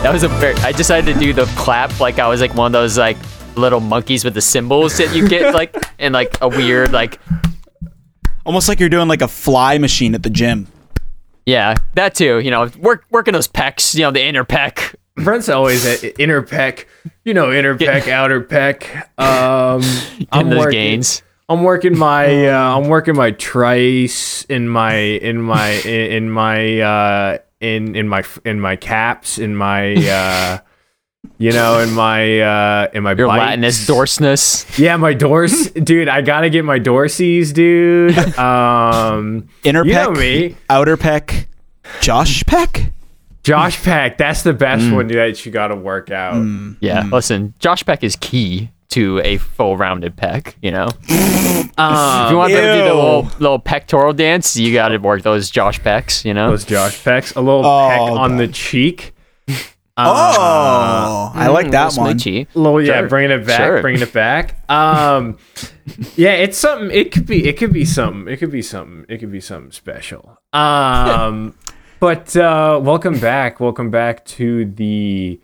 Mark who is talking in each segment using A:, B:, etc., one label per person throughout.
A: That was I decided to do the clap like I was like one of those like little monkeys with the cymbals that you get like in like a weird like.
B: Almost like you're doing like a fly machine at the gym.
A: Yeah, that too. You know, working those pecs. You know, the inner pec.
C: Brent's always at inner pec. You know, inner pec, outer pec.
A: I'm those gains.
C: I'm working my trice in my caps, in my you know, in my
A: your
C: bites.
A: Latinus dorsiness.
C: Yeah, my dorse, dude. I gotta get my dorsies, dude.
B: Inner
C: you
B: pec,
C: know me.
B: Outer pec, Josh Peck.
C: Josh Peck, that's the best one that you gotta work out.
A: Yeah, listen, Josh Peck is key to a full-rounded pec. You know, if you want to do the little pectoral dance, you got to work those Josh Pecks. You know,
C: those Josh Pecks, a little peck on the cheek.
B: I like that one.
C: Little, bringing it back. Yeah, it's something. It could be something special. But welcome back to the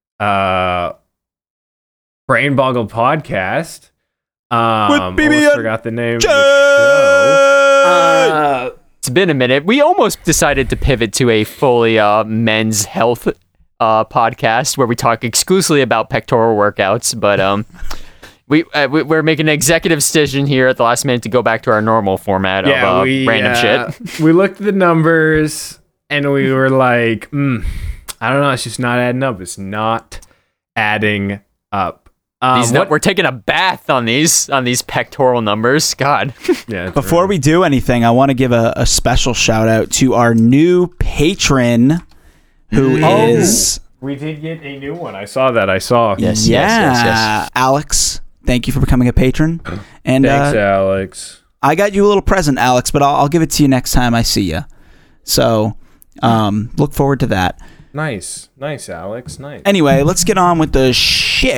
C: Brain Boggle podcast. Almost forgot the name of the show.
A: It's been a minute. We almost decided to pivot to a fully men's health podcast where we talk exclusively about pectoral workouts, but we're making an executive decision here at the last minute to go back to our normal format of random shit.
C: We looked at the numbers and we were like, I don't know, it's just not adding up. It's not adding up.
A: We're taking a bath on these pectoral numbers. God.
C: Yeah.
B: Before we do anything, I want to give a special shout out to our new patron, who is.
C: We did get a new one. I saw that.
A: Yes.
B: Alex, thank you for becoming a patron. And
C: thanks, Alex.
B: I got you a little present, Alex, but I'll give it to you next time I see you. So, look forward to that.
C: Nice, Alex. Nice.
B: Anyway, let's get on with the show.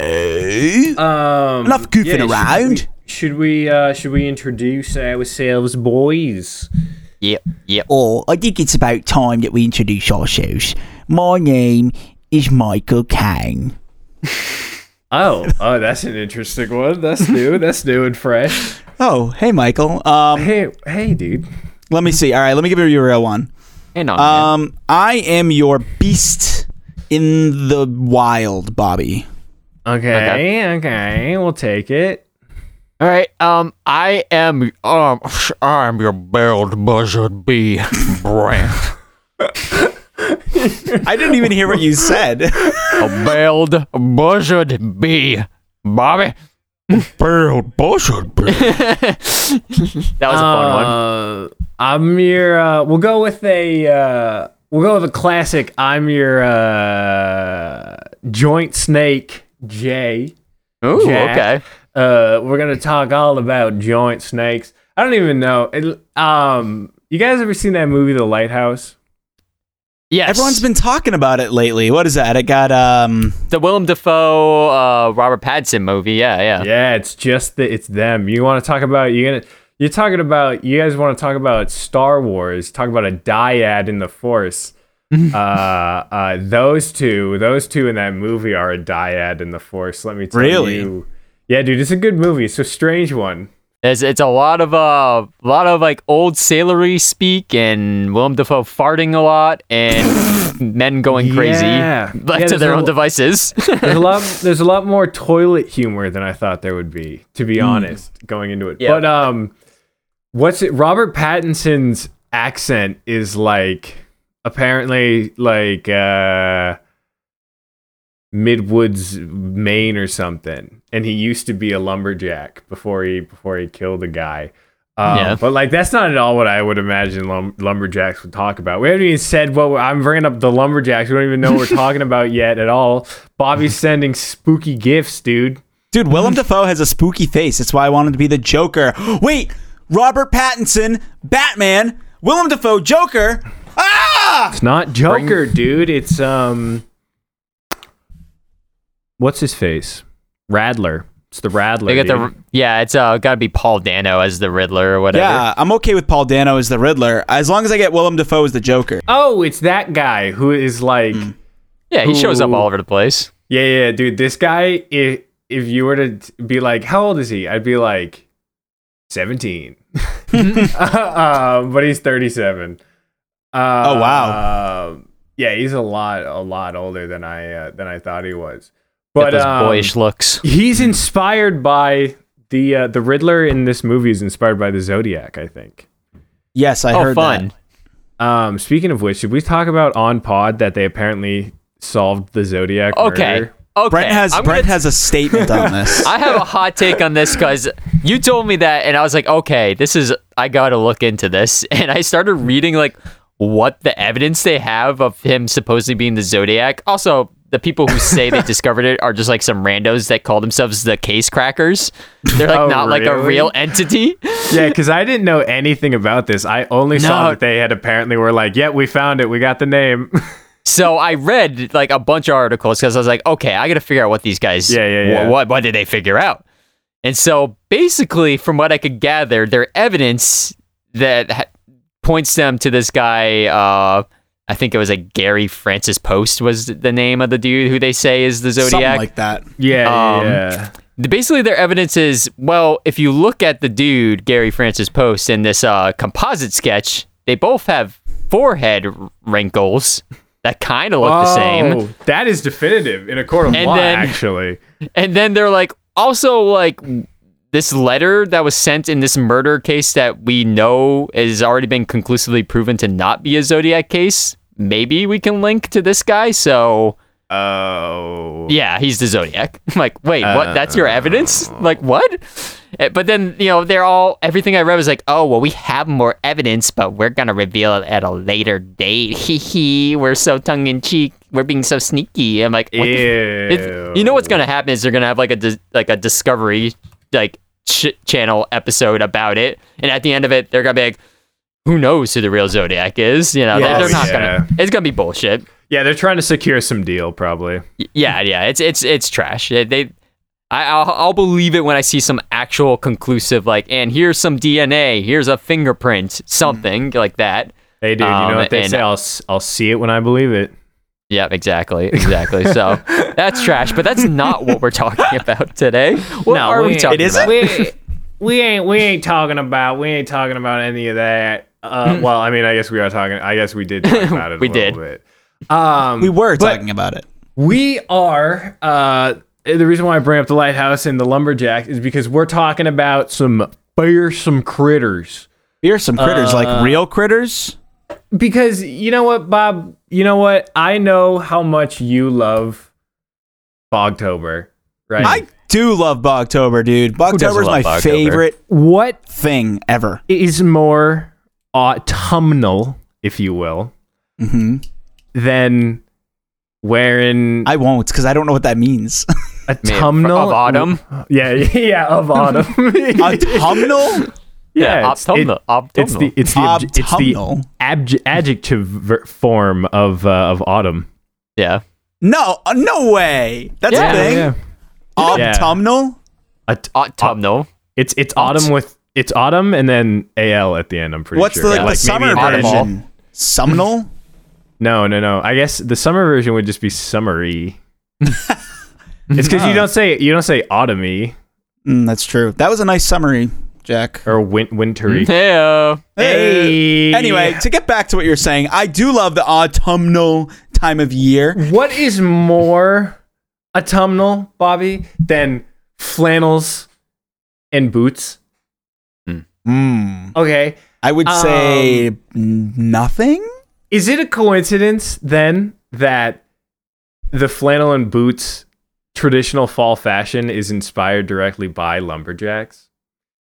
B: Enough goofing around.
C: Should we introduce ourselves, boys?
A: Yep.
B: Oh, I think it's about time that we introduce ourselves. My name is Michael Kang.
C: Oh, that's an interesting one. That's new and fresh.
B: Oh, hey, Michael.
C: Hey, dude.
B: Let me see. All right, let me give you a real one.
A: Hey, no,
B: I am your beast in the wild, Bobby.
C: Okay, we'll take it.
A: All right. I'm your barreled buzzard bee, Brent.
B: I didn't even hear what you said.
A: A barreled buzzard bee, Bobby.
B: Barreled buzzard bee.
A: That was a fun one.
C: I'm your. We'll go with a classic. I'm your joint snake, Jay.
A: Ooh,
C: Jack.
A: okay.
C: We're gonna talk all about joint snakes. I don't even know. You guys ever seen that movie, The Lighthouse?
A: Yes.
B: Everyone's been talking about it lately. What is that? It got
A: the Willem Dafoe, Robert Pattinson movie. Yeah.
C: Yeah, it's them. You want to talk about you guys want to talk about Star Wars? Talk about a dyad in the Force. Those two in that movie are a dyad in the Force. Let me tell you.
B: Really?
C: Yeah, dude, it's a good movie. It's a strange one.
A: It's a lot of like old sailory speak and Willem Dafoe farting a lot and men going crazy left to their own devices.
C: There's a lot more toilet humor than I thought there would be, to be honest, going into it. Yeah. But Robert Pattinson's accent is like apparently like Midwoods, Maine or something, and he used to be a lumberjack before he killed a guy. But like that's not at all what I would imagine lumberjacks would talk about. We haven't even said I'm bringing up the lumberjacks. We don't even know what we're talking about yet at all. Bobby's sending spooky gifts, dude.
B: Dude, Willem Dafoe has a spooky face. That's why I wanted to be the Joker. Wait, Robert Pattinson, Batman, Willem Dafoe, Joker. Ah!
C: It's not Joker, dude. It's what's his face? Radler. It's the Radler.
A: It's got to be Paul Dano as the Riddler or whatever.
B: Yeah, I'm okay with Paul Dano as the Riddler as long as I get Willem Dafoe as the Joker.
C: Oh, it's that guy who is like
A: Yeah, he shows up all over the place.
C: Yeah, dude. This guy, if you were to be like, how old is he? I'd be like, 17. But he's 37.
B: Oh wow.
C: Yeah, he's a lot older than I thought he was. But
A: Got those boyish looks.
C: He's inspired by the Riddler in this movie is inspired by the Zodiac, I think.
B: Yes, I heard
A: fun.
B: that.
C: Speaking of which, should we talk about on pod that they apparently solved the Zodiac murder?
A: Okay.
B: Brent has a statement on this.
A: I have a hot take on this because you told me that, and I was like, okay, I got to look into this. And I started reading like what the evidence they have of him supposedly being the Zodiac. Also, the people who say they discovered it are just like some randos that call themselves the case crackers. They're like like a real entity.
C: Yeah, because I didn't know anything about this. I only saw that they had apparently were like, yeah, we found it. We got the name.
A: So I read like a bunch of articles because I was like, okay, I got to figure out what these guys, what did they figure out? And so basically, from what I could gather, their evidence that points them to this guy, I think it was like Gary Francis Post was the name of the dude who they say is the Zodiac.
B: Something like that.
C: Yeah.
A: Basically, their evidence is, well, if you look at the dude, Gary Francis Post, in this composite sketch, they both have forehead wrinkles that kind of look the same.
C: That is definitive in a court of law, actually.
A: And then they're like, also like this letter that was sent in this murder case that we know has already been conclusively proven to not be a Zodiac case. Maybe we can link to this guy. So, yeah, he's the Zodiac. I'm like, wait, what? That's your evidence? Like, what? But then, everything I read was like, oh, well, we have more evidence, but we're going to reveal it at a later date. Hee, we're so tongue-in-cheek. We're being so sneaky. I'm like, what you know what's going to happen is they're going to have like a Discovery channel episode about it. And at the end of it, they're going to be like, who knows who the real Zodiac is? They're not going to, it's going to be bullshit.
C: Yeah, they're trying to secure some deal, probably.
A: Yeah, it's trash. I'll believe it when I see some actual conclusive, and here's some DNA, here's a fingerprint, something like that.
C: Hey, dude, you know what they say? I'll see it when I believe it.
A: Yeah, exactly. So that's trash, but that's not what we're talking about today. What are we talking about?
C: We ain't talking about any of that. Well, I mean, I guess we are talking. I guess we did talk about it. A little bit.
B: We were talking about it.
C: We are. The reason why I bring up the lighthouse and the lumberjack is because we're talking about some fearsome critters.
B: Fearsome critters, like real critters?
C: Because you know what, Bob? You know what? I know how much you love Bogtober, right?
B: I do love Bogtober, dude. Bogtober is my favorite thing ever.
C: It is more autumnal, if you will, than wearing...
B: I won't, because I don't know what that means.
C: Autumnal?
A: Of autumn?
C: Yeah, of autumn.
B: Autumnal?
A: Yeah,
C: it's the adjective form of autumn.
A: Yeah.
B: No way. That's a thing.
C: Yeah.
B: Autumnal?
A: Autumnal.
C: It's autumn with it's autumn and then AL at the end. I'm pretty sure.
B: What's the summer version? Sumnal?
C: No. I guess the summer version would just be summery. It's because you don't say autumny.
B: That's true. That was a nice summary, Jack.
C: Or wintry.
B: Hey. Anyway, to get back to what you're saying, I do love the autumnal time of year.
C: What is more autumnal, Bobby, than flannels and boots? Okay.
B: I would say nothing.
C: Is it a coincidence then that the flannel and boots traditional fall fashion is inspired directly by lumberjacks?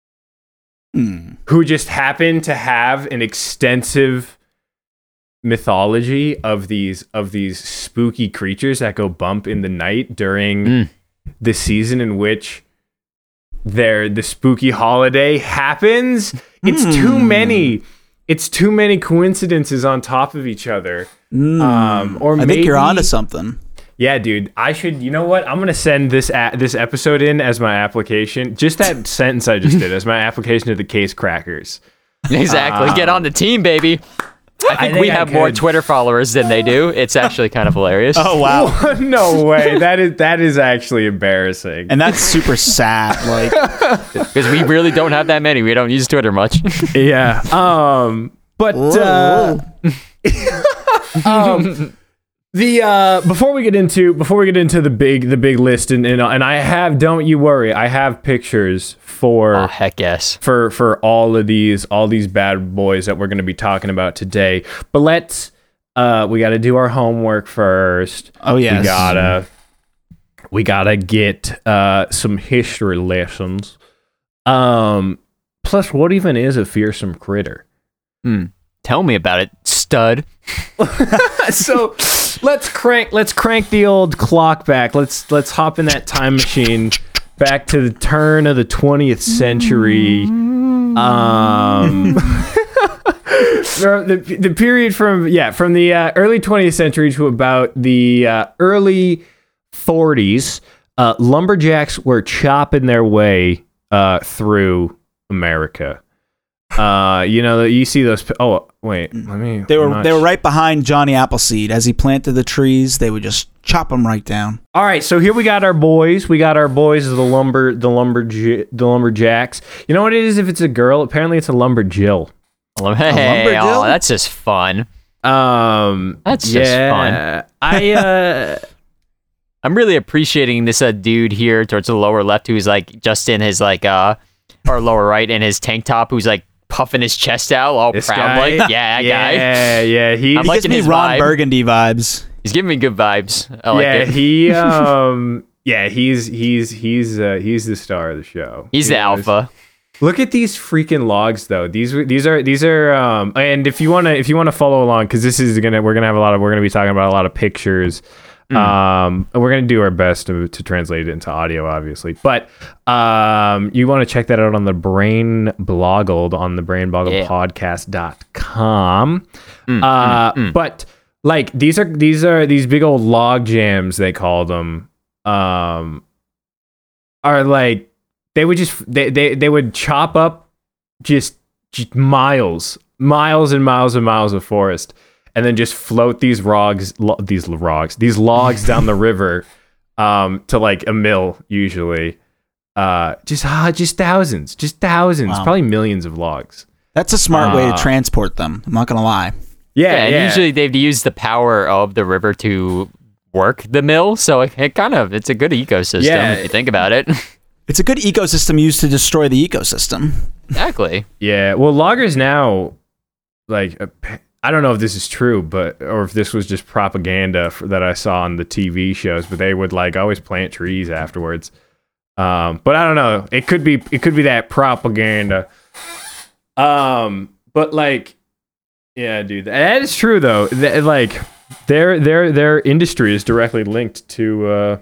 C: Who just happen to have an extensive mythology of these spooky creatures that go bump in the night during the season in which the spooky holiday happens. It's too many coincidences on top of each other. Or
B: I think you're onto something.
C: Yeah, dude. I should. You know what? I'm gonna send this episode in as my application. Just that sentence I just did as my application to the Case Crackers.
A: Exactly. Get on the team, baby. I think we have more Twitter followers than they do. It's actually kind of hilarious.
B: Oh wow.
C: No way. That is actually embarrassing.
B: And that's super sad. Like,
A: because we really don't have that many. We don't use Twitter much.
C: Yeah. But before we get into the big list and I have, don't you worry, I have pictures for
A: heck yes,
C: for all these bad boys that we're going to be talking about today. But let's we got to do our homework first.
B: Oh yes.
C: We gotta get some history lessons. Plus, what even is a fearsome critter?
A: Tell me about it, stud.
C: So let's crank the old clock back. Let's hop in that time machine back to the turn of the 20th century. The period from the early 20th century to about the early 40s, lumberjacks were chopping their way through America. You see those. Oh wait, let me.
B: They were right behind Johnny Appleseed as he planted the trees. They would just chop them right down.
C: All right, so here we got our boys. We got our boys, the lumberjacks. You know what it is? If it's a girl, apparently it's a lumberjill.
A: Hey, oh, that's just fun. That's just fun. I'm really appreciating this dude here towards the lower left who's like just in his like or lower right in his tank top who's like puffing his chest out all
C: this
A: proud
C: guy?
A: like guy.
C: Yeah.
B: He gives me Ron
A: vibe.
B: Burgundy vibes.
A: He's giving me good vibes. I like it.
C: He's the star of the show.
A: He's the alpha.
C: Look at these freaking logs though. These are and if you want to follow along, because we're gonna be talking about a lot of pictures. We're gonna do our best to translate it into audio, obviously. But you want to check that out on the Brain Boggled on the brainboggledpodcast.com. But like these big old log jams, they call them, are like they would chop up just miles and miles and miles of forest, and then just float these logs down the river to like a mill usually. Just thousands,
B: Wow.
C: probably millions of logs.
B: That's a smart way to transport them. I'm not gonna lie.
A: Yeah. Usually they've used the power of the river to work the mill, so it's a good ecosystem if you think about it.
B: It's a good ecosystem used to destroy the ecosystem.
A: Exactly.
C: Yeah. Well, loggers now, like, I don't know if this is true, or if this was just propaganda that I saw on the TV shows, but they would like always plant trees afterwards. But I don't know. It could be that propaganda. But like, yeah, dude, that is true though. Like, their industry is directly linked to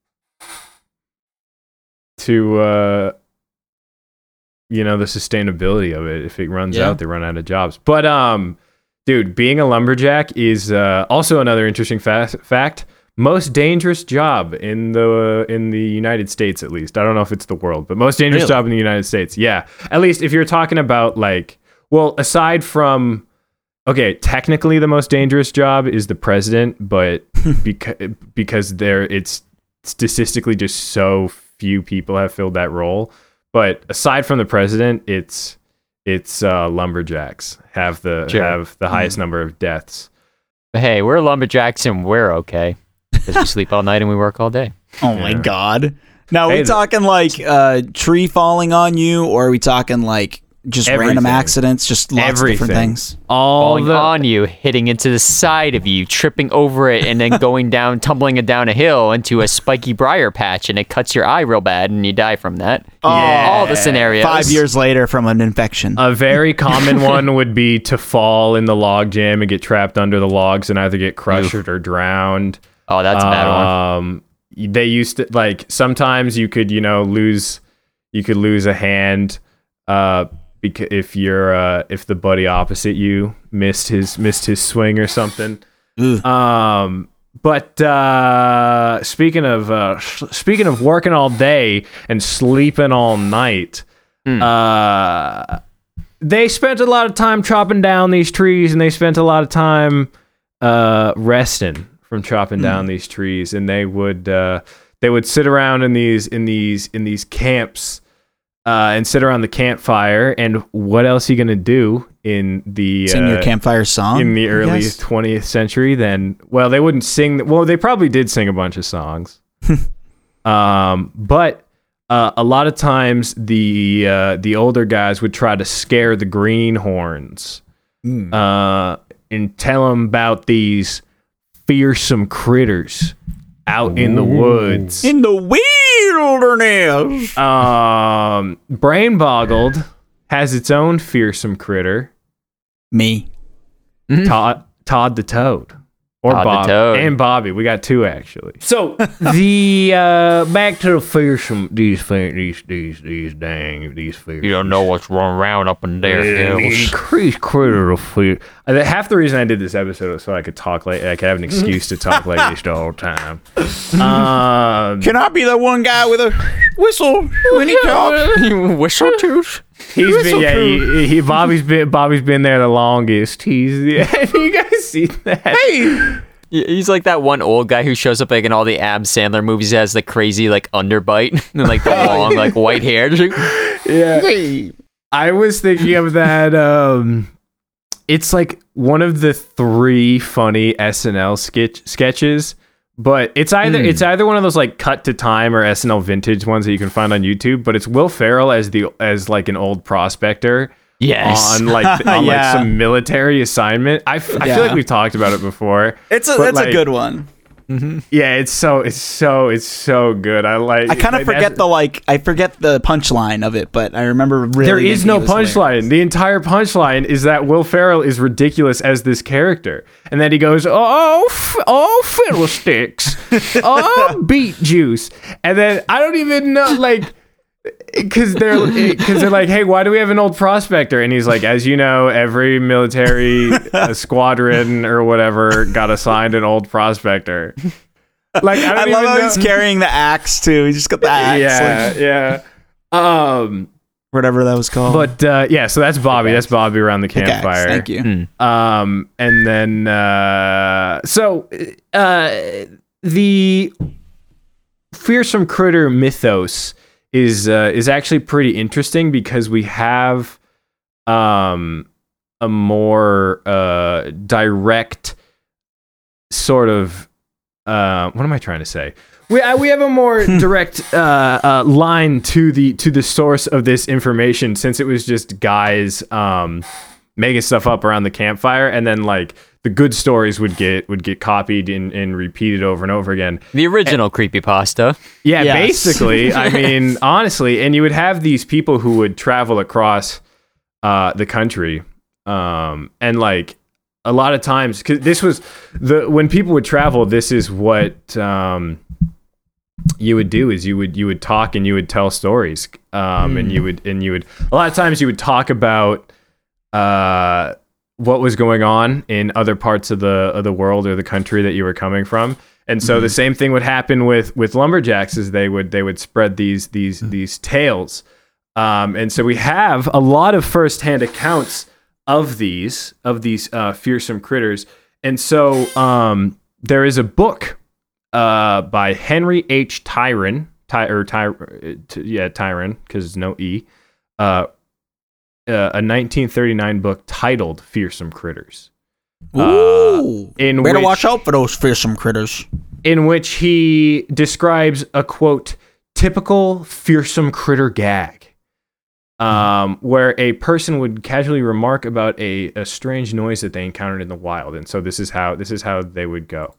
C: the sustainability of it. If it runs out, they run out of jobs. But dude, being a lumberjack is also another interesting fact. Most dangerous job in the United States, at least. I don't know if it's the world, but most dangerous job in the United States. Yeah, at least if you're talking about like, well, aside from, okay, technically the most dangerous job is the president, but because it's statistically just so few people have filled that role. But aside from the president, it's lumberjacks have the highest number of deaths.
A: But hey, we're lumberjacks and we're okay because we sleep all night and we work all day.
B: Oh my God! Now, are we talking like tree falling on you, or are we talking like just random accidents, just lots of different things?
A: Falling on you, hitting into the side of you, tripping over it, and then tumbling it down a hill into a spiky briar patch, and it cuts your eye real bad, and you die from that. All the scenarios.
B: 5 years later from an infection.
C: A very common one would be to fall in the log jam and get trapped under the logs and either get crushed or drowned.
A: Oh, that's a bad one.
C: They used to, like, sometimes you could, lose a hand, because if the buddy opposite you missed his swing or something. But speaking of working all day and sleeping all night, they spent a lot of time chopping down these trees, and they spent a lot of time resting from chopping down these trees, and they would sit around in these camps and sit around the campfire. And what else are you gonna do in the
B: sing your campfire song
C: in the early 20th century? Then, well, they wouldn't sing. Well, they probably did sing a bunch of songs, but a lot of times the older guys would try to scare the greenhorns and tell them about these fearsome critters out in the woods.
B: In the wilderness.
C: Brain Boggled has its own fearsome critter.
B: Me.
C: Todd the Toad. Or
A: Todd
C: Bob.
A: the Toad.
C: And Bobby. We got two, actually. So, the back to the fearsome, these fearsome.
A: You don't know what's running around up in there.
C: Increased critter of fear. Half the reason I did this episode was so I could talk like I could have an excuse to talk like this the whole time.
B: Can I be the one guy with a whistle when he talks?
A: Whistle tooth.
C: He's been Bobby's been there the longest. Have you guys seen that?
B: Hey,
A: He's like that one old guy who shows up like in all the Adam Sandler movies. He has the crazy like underbite and like the long like white hair.
C: Yeah.
B: hey.
C: I was thinking of that. It's like one of the 3 funny SNL sketches, but it's either one of those like cut to time or SNL vintage ones that you can find on YouTube. But it's Will Ferrell as like an old prospector.
A: Yes.
C: On like some military assignment. I feel like we've talked about it before.
B: It's a good one.
A: Mm-hmm.
C: Yeah, it's so good.
B: I kind of forget the punchline of it, but I remember really.
C: There is no punchline.
B: Hilarious.
C: The entire punchline is that Will Ferrell is ridiculous as this character, and then he goes, "Oh, fiddlesticks, oh, beet juice," and then I don't even know like. Because they're like, hey, why do we have an old prospector? And he's like, as you know, every military squadron or whatever got assigned an old prospector. Like, I
B: love how he's carrying the axe too. He just got the axe.
C: Yeah.
B: Whatever that was called.
C: But so that's Bobby. That's Bobby around the campfire.
B: Thank you.
C: And then the fearsome critter mythos is actually pretty interesting because we have a more direct sort of what am I trying to say? We have a more direct line to the source of this information, since it was just guys making stuff up around the campfire, and then like the good stories would get copied and repeated over and over again.
A: The original creepypasta.
C: Yeah,
B: Yes.
C: basically. I mean, honestly, and you would have these people who would travel across the country, and like a lot of times, because this was when people would travel, this is what you would do is you would talk and you would tell stories, and you would a lot of times you would talk about what was going on in other parts of the world or the country that you were coming from. And so the same thing would happen with lumberjacks, is they would spread these tales. And so we have a lot of firsthand accounts of these fearsome critters. And so there is a book by Henry H. Tyron, Tyron, because there's no E, a 1939 book titled Fearsome Critters.
B: Ooh, better watch out for those fearsome critters.
C: In which he describes a, quote, typical fearsome critter gag, where a person would casually remark about a strange noise that they encountered in the wild. And so this is how they would go.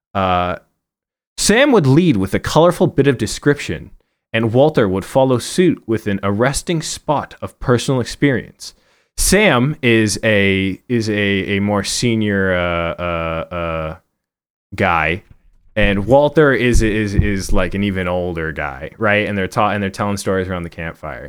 C: Sam would lead with a colorful bit of description, and Walter would follow suit with an arresting spot of personal experience. Sam is a more senior guy, and Walter is like an even older guy, right? And they're telling stories around the campfire.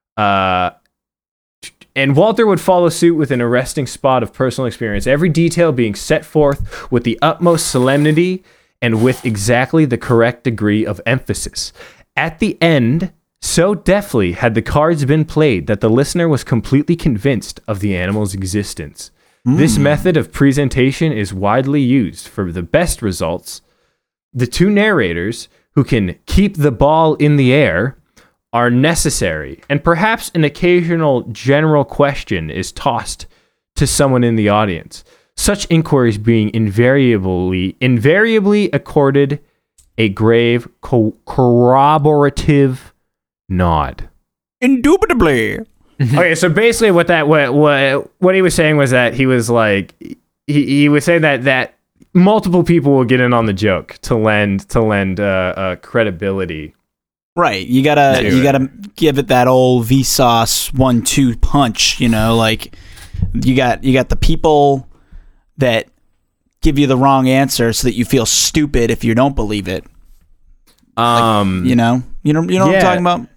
C: And Walter would follow suit with an arresting spot of personal experience, every detail being set forth with the utmost solemnity and with exactly the correct degree of emphasis. At the end, So deftly had the cards been played that the listener was completely convinced of the animal's existence. This method of presentation is widely used for the best results. The two narrators, who can keep the ball in the air, are necessary, and perhaps an occasional general question is tossed to someone in the audience. Such inquiries being invariably accorded a grave corroborative nod.
B: Indubitably.
C: Okay, so basically what he was saying was that he was like he was saying that multiple people will get in on the joke to lend credibility.
B: Right. You gotta give it that old Vsauce 1-2 punch, like you got the people that give you the wrong answer so that you feel stupid if you don't believe it. You know what I'm talking about?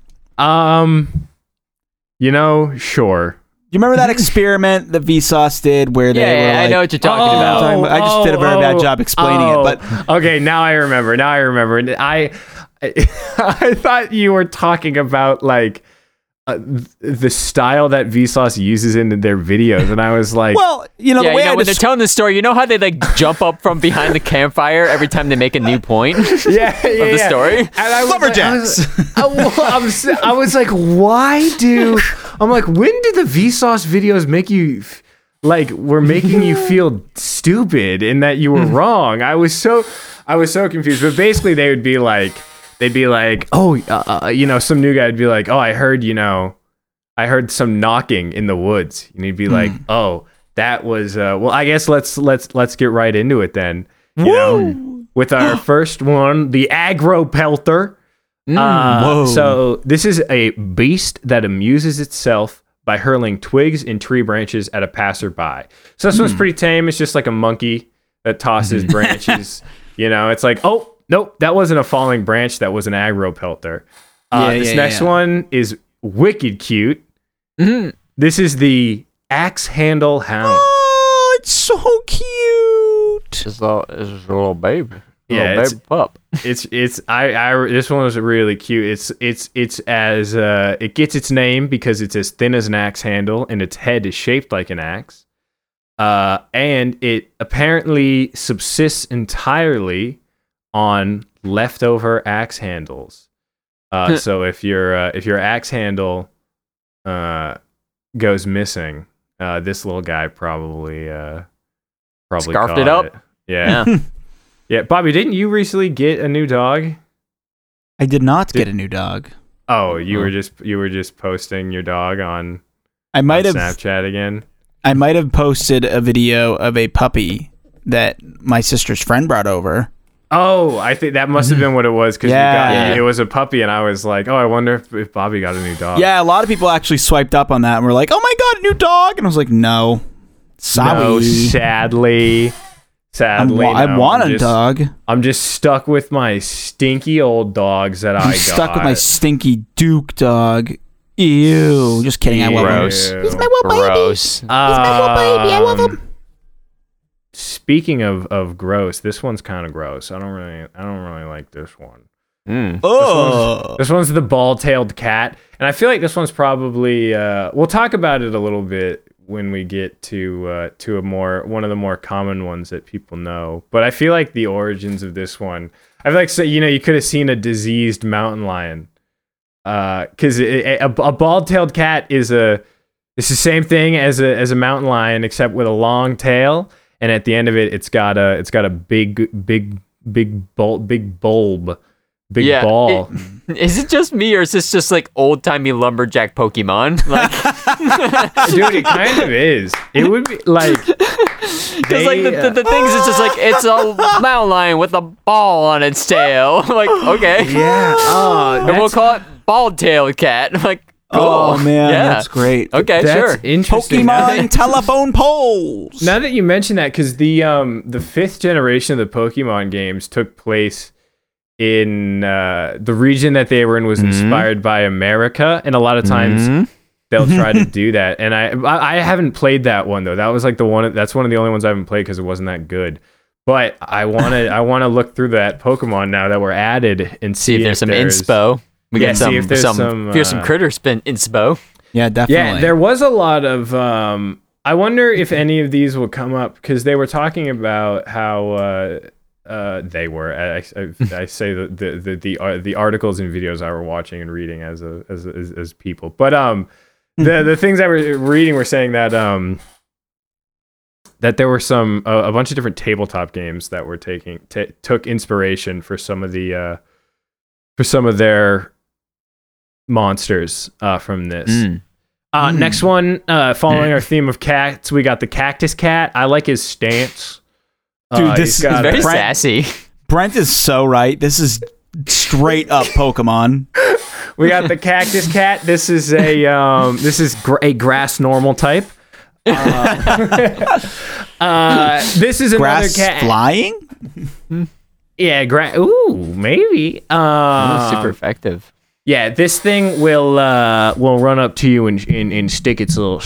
C: Sure.
B: You remember that experiment that Vsauce did where they were like,
A: I know what you're talking about.
B: I just did a very bad job explaining it, but
C: okay, now I remember. I thought you were talking about like the style that Vsauce uses in their videos, and I was like,
B: well, the way
A: when they're telling the story, you know how they like jump up from behind the campfire every time they make a new point of the story?
C: And I was
B: Lumberjacks.
C: I was like, when do the Vsauce videos make you we're making you feel stupid and that you were wrong? I was so confused. But basically, they'd be like, some new guy would be like, oh, I heard some knocking in the woods. And he'd be like, oh, that was, well, I guess let's get right into it then. With our first one, the aggro pelter. So this is a beast that amuses itself by hurling twigs and tree branches at a passerby. So this one's pretty tame. It's just like a monkey that tosses branches. It's like, oh, nope, that wasn't a falling branch. That was an aggro pelter. This next one is wicked cute. This is the axe handle hound.
B: Oh, it's so cute.
A: It's a little baby.
C: It's
A: baby pup.
C: This one was really cute. It's as it gets its name because it's as thin as an axe handle and its head is shaped like an axe. And it apparently subsists entirely on leftover axe handles. So if your axe handle goes missing, this little guy probably
A: scarfed it up.
C: Yeah. Yeah, Bobby, didn't you recently get a new dog?
B: I did not get a new dog.
C: Oh, you were just posting your dog on Snapchat again?
B: I might have posted a video of a puppy that my sister's friend brought over.
C: Oh, I think that must have been what it was, because it was a puppy, and I was like, oh, I wonder if Bobby got a new dog.
B: Yeah, a lot of people actually swiped up on that and were like, oh my god, new dog! And I was like, no. Sorry.
C: No, sadly,
B: I want a dog.
C: I'm just stuck with my stinky old dogs that I got.
B: Stuck with my stinky Duke dog. Ew. Just kidding. I love him. He's my little baby. He's my little baby. I love him.
C: Speaking of gross, this one's kind of gross. I don't really like this one. This one's the bald-tailed cat, and I feel like this one's probably. We'll talk about it a little bit when we get to one of the more common ones that people know. But I feel like the origins of this one, I feel like you could have seen a diseased mountain lion, because a bald-tailed cat it's the same thing as a mountain lion except with a long tail, and at the end of it, it's got a big bulb. Ball.
A: Is it just me, or is this just like old timey lumberjack Pokemon? Like,
C: dude, it kind of is. It would be like,
A: because like the things, it's just like it's a mountain lion with a ball on its tail. Like, okay,
C: yeah,
A: and we'll call it bald-tailed cat. Like, cool.
B: Oh man, that's great.
A: Okay,
C: that's interesting.
B: Pokemon telephone poles.
C: Now that you mention that, because the fifth generation of the Pokemon games took place in the region that they were in was inspired by America, and a lot of times they'll try to do that. And I haven't played that one though. That was like that's one of the only ones I haven't played because it wasn't that good. But I want to look through that Pokemon now that were added and see
A: if there's some inspo. We got some critter spin inspo.
B: Yeah, definitely.
C: Yeah, there was a lot of. I wonder if any of these will come up because they were talking about how they were. I say the articles and videos I were watching and reading as people, but the things I were reading were saying that that there were a bunch of different tabletop games that were took inspiration for some of their monsters from this. Next one, following our theme of cats, we got the cactus cat. I like his stance.
B: Dude, this is
A: very sassy.
B: Brent is so right. This is straight up Pokemon.
C: We got the cactus cat. This is a grass normal type. This is another cat.
B: Flying?
C: Yeah, ooh, maybe.
A: Super effective.
C: Yeah, this thing will run up to you and stick its little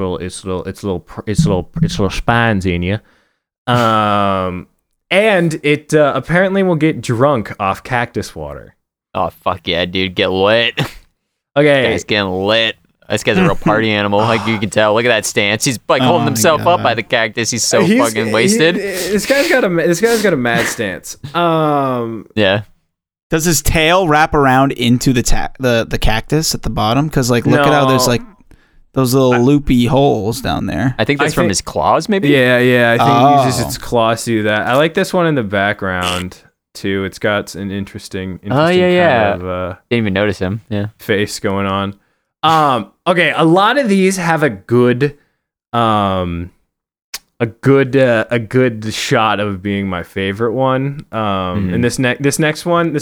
C: spines in you. And it apparently will get drunk off cactus water.
A: Oh fuck yeah, dude, get lit.
C: Okay,
A: this guy's getting lit. This guy's a real party animal, like you can tell. Look at that stance. He's like holding himself up by the cactus. He's so fucking wasted.
C: This guy's got a mad stance.
A: Yeah.
B: Does his tail wrap around into the cactus at the bottom? Because look at how there's those little loopy holes down there.
A: I think that's from his claws, maybe.
C: Yeah. I think he uses its claws to do that. I like this one in the background too. It's got an interesting kind of,
A: didn't even notice him. Yeah,
C: face going on. Okay, a lot of these have a good shot of being my favorite one. And this next one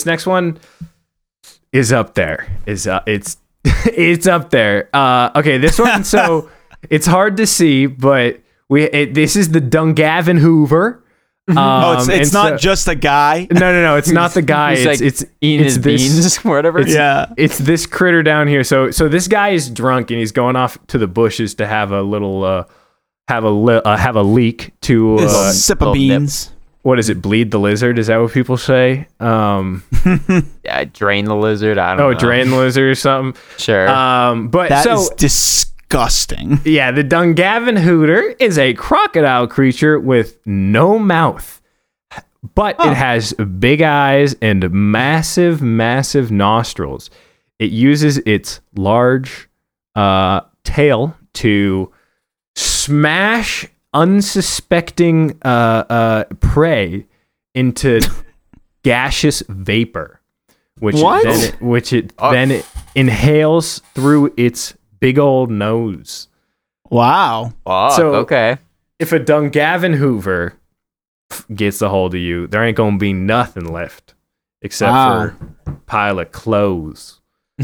C: is up there. It's up there. Okay, this one. So it's hard to see, but this is the Dungavin Hoover.
B: It's not just a guy.
C: No, it's not the guy. It's
A: eating his beans or whatever.
C: It's this critter down here. So this guy is drunk and he's going off to the bushes to have a little have a leak to
B: sip of beans.
C: What is it? Bleed the lizard? Is that what people say?
A: Yeah, drain the lizard. I don't know.
C: Drain the lizard or something.
A: Sure.
C: But
B: that is disgusting.
C: Yeah, the Dungavin Hooter is a crocodile creature with no mouth, but it has big eyes and massive, massive nostrils. It uses its large tail to smash unsuspecting prey into gaseous vapor, which it inhales through its big old nose.
B: Wow.
C: So
A: okay.
C: If a Dungavin Hoover gets a hold of you, there ain't gonna be nothing left except for a pile of clothes.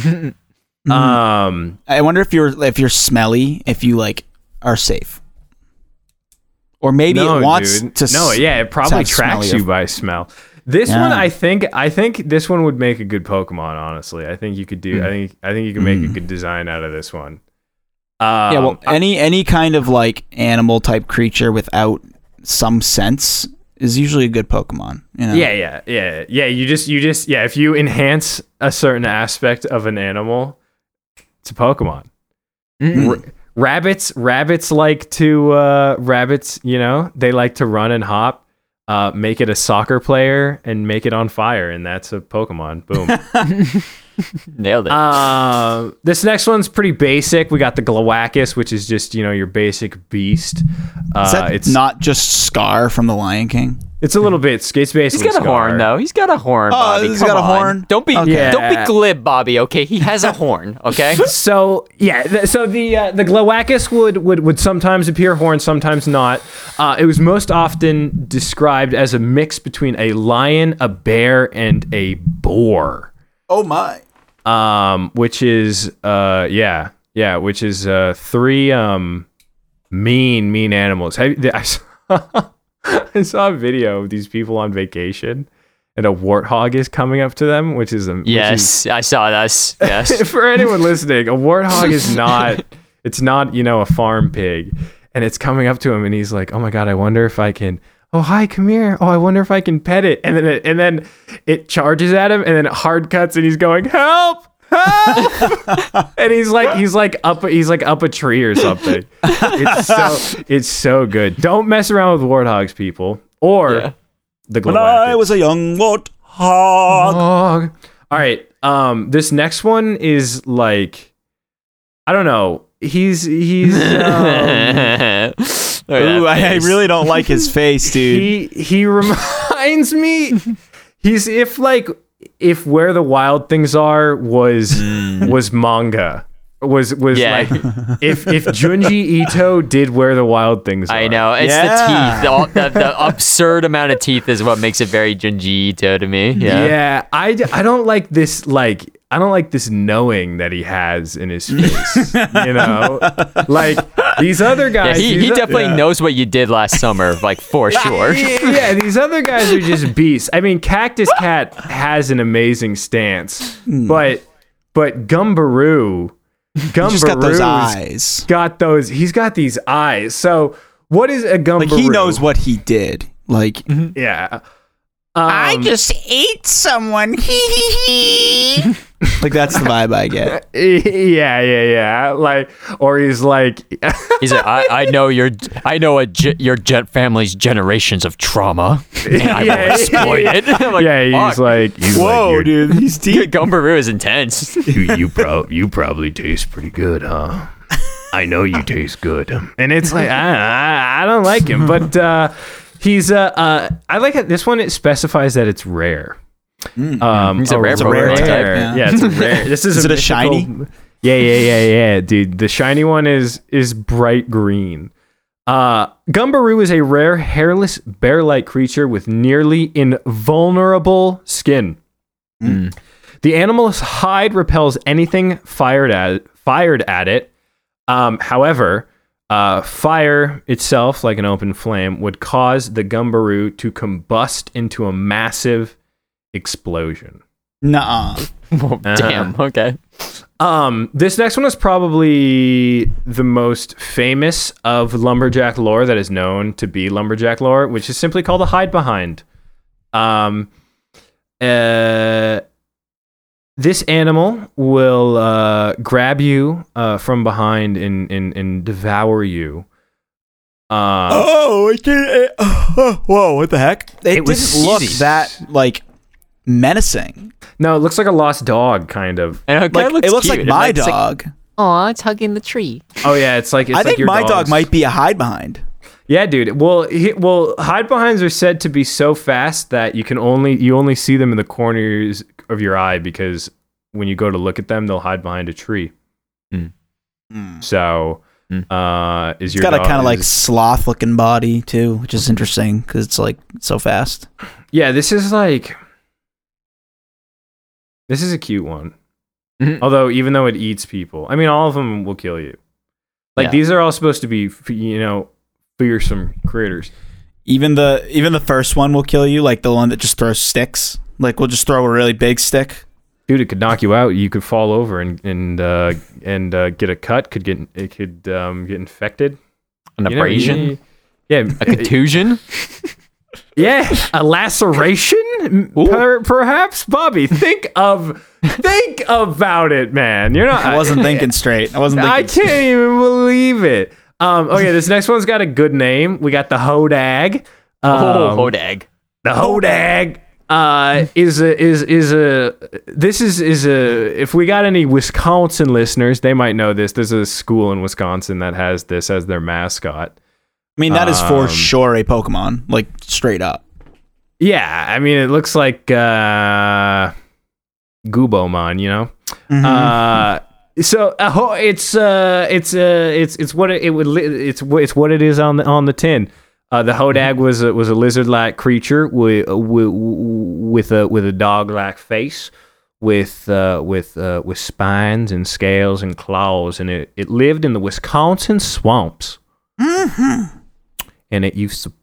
B: I wonder if you're smelly, if you are safe. Or maybe it wants to.
C: No, yeah, it probably tracks you by smell. This one, I think this one would make a good Pokemon. Honestly, I think you could do. I think you can make a good design out of this one.
B: Any kind of animal type creature without some sense is usually a good Pokemon. You know?
C: Yeah. You just if you enhance a certain aspect of an animal, it's a Pokemon. Rabbits like to they like to run and hop. Make it a soccer player and make it on fire, and that's a Pokemon. Boom.
A: Nailed it.
C: This next one's pretty basic. We got the Glowacus, which is just your basic beast.
B: It's not just Scar from The Lion King.
C: It's a little bit. It's basically. He's
A: got a horn though. He's got a horn. Bobby.
B: He's got a horn.
A: Don't be glib, Bobby. Okay, he has a horn. Okay.
C: So yeah. So the Glowacus would sometimes appear horned, sometimes not. It was most often described as a mix between a lion, a bear, and a boar.
B: Oh my.
C: Which is which is three mean animals. I saw a video of these people on vacation, and a warthog is coming up to them, which is
A: I saw this. Yes.
C: For anyone listening, a warthog is not. It's not a farm pig, and it's coming up to him, and he's like, "Oh my god, I wonder if I can oh hi, come here. Oh, I wonder if I can pet it. And then it charges at him, and then it hard cuts, and he's going, help. And he's like up a tree or something. It's so good. Don't mess around with warthogs, people, or the Glowackets.
B: When I was a young warthog.
C: All right, this next one is like, I don't know. He's
B: Ooh, I really don't like his face, dude.
C: He reminds me. He's if Where the Wild Things Are was manga. Was like if Junji Ito did Where the Wild Things Are.
A: I know, it's the teeth. The absurd amount of teeth is what makes it very Junji Ito to me.
C: Yeah, I don't like this. I don't like this knowing that he has in his face. You know, like these other guys.
A: Yeah, he definitely knows what you did last summer, like for sure.
C: Yeah, these other guys are just beasts. I mean, Cactus Cat has an amazing stance, but Gumbaroo
B: just got those eyes.
C: He's got these eyes. So what is a Gumbaroo?
B: Like he knows what he did. Like
C: yeah.
B: I just ate someone. Like that's the vibe I get.
C: Yeah. Like, or he's like,
A: I know your family's generations of trauma, and I will exploit it. Like,
C: he's
B: whoa, dude, he's deep.
A: Gumbaroo is intense.
C: You probably taste pretty good, huh? I know you taste good, and it's like I don't like him, but he's I like it. This one, it specifies that it's rare.
A: He's a rare type.
C: Yeah, it's a rare. This is
B: it a shiny?
C: Yeah, dude. The shiny one is bright green. Gumbaroo is a rare, hairless, bear-like creature with nearly invulnerable skin. The animal's hide repels anything fired at it. However, fire itself, like an open flame, would cause the Gumbaroo to combust into a massive explosion.
B: Nuh-uh.
A: Oh, damn. Okay.
C: This next one is probably the most famous of lumberjack lore that is known to be lumberjack lore, which is simply called a hide behind. This animal will grab you from behind and devour you.
B: I can't. Whoa! What the heck? It didn't look that like menacing.
C: No, it looks like a lost dog, kind of.
A: And
B: it looks like my dog.
D: Aw, it's hugging the tree.
C: Oh yeah, it's like
B: I think
C: your
B: my
C: dog's.
B: dog might be a hide behind.
C: Yeah, dude. Well, hide behinds are said to be so fast that you only see them in the corners of your eye, because when you go to look at them, they'll hide behind a tree. So, is your
B: it's got a kind of like sloth looking body too, which is interesting because it's like so fast.
C: Yeah, this is a cute one. Although, even though it eats people, I mean, all of them will kill you. Like these are all supposed to be, fearsome critters.
B: Even the first one will kill you, like the one that just throws sticks. Like we'll just throw a really big stick.
C: Dude, it could knock you out. You could fall over and get a cut. Could get infected.
A: An abrasion.
C: A
A: contusion.
C: Yeah, a laceration. Perhaps, Bobby. Think about it, man.
B: I wasn't thinking straight.
C: I can't even believe it. Okay, this next one's got a good name. We got the Hodag.
A: Hodag.
C: The Hodag. If we got any Wisconsin listeners, they might know this. There's a school in Wisconsin that has this as their mascot.
B: I mean, that is for sure a Pokemon, like straight up.
C: Yeah, I mean, it looks like Gubomon, So it's what it is on the tin. The Hodag was a lizard-like creature with a dog-like face, with spines and scales and claws, and it lived in the Wisconsin swamps.
B: Mm-hmm.
C: And it used to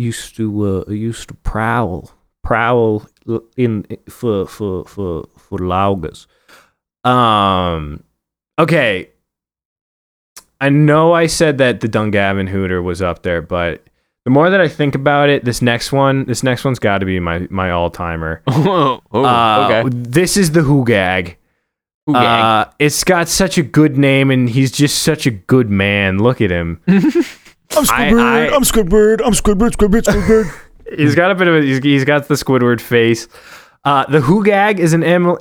C: prowl in for Laugas. Okay. I know I said that the Dungarvan Hooter was up there, but The more that I think about it, this next one's got to be my all-timer.
A: Okay.
C: This is the Hoogag. It's got such a good name, and he's just such a good man. Look at him.
B: I'm Squidward.
C: He's got a bit of he's got the Squidward face. The Hoogag is an animal.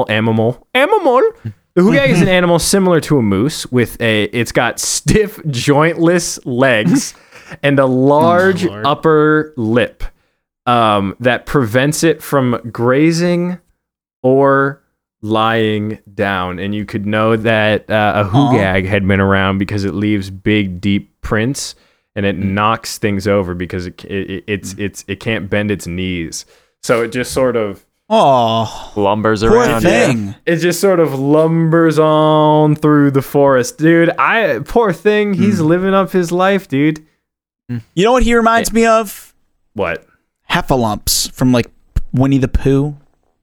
C: The Hoogag is an animal similar to a moose it's got stiff, jointless legs and a large upper lip that prevents it from grazing or lying down. And you could know that a Hoogag had been around because it leaves big, deep prints and it knocks things over because it can't bend its knees. So it just sort of
A: lumbers
B: poor
A: around.
B: thing.
A: Yeah.
C: It just sort of lumbers on through the forest, dude. Poor thing. He's living up his life, dude.
B: You know what he reminds me of?
C: What?
B: Heffalumps from like Winnie the Pooh.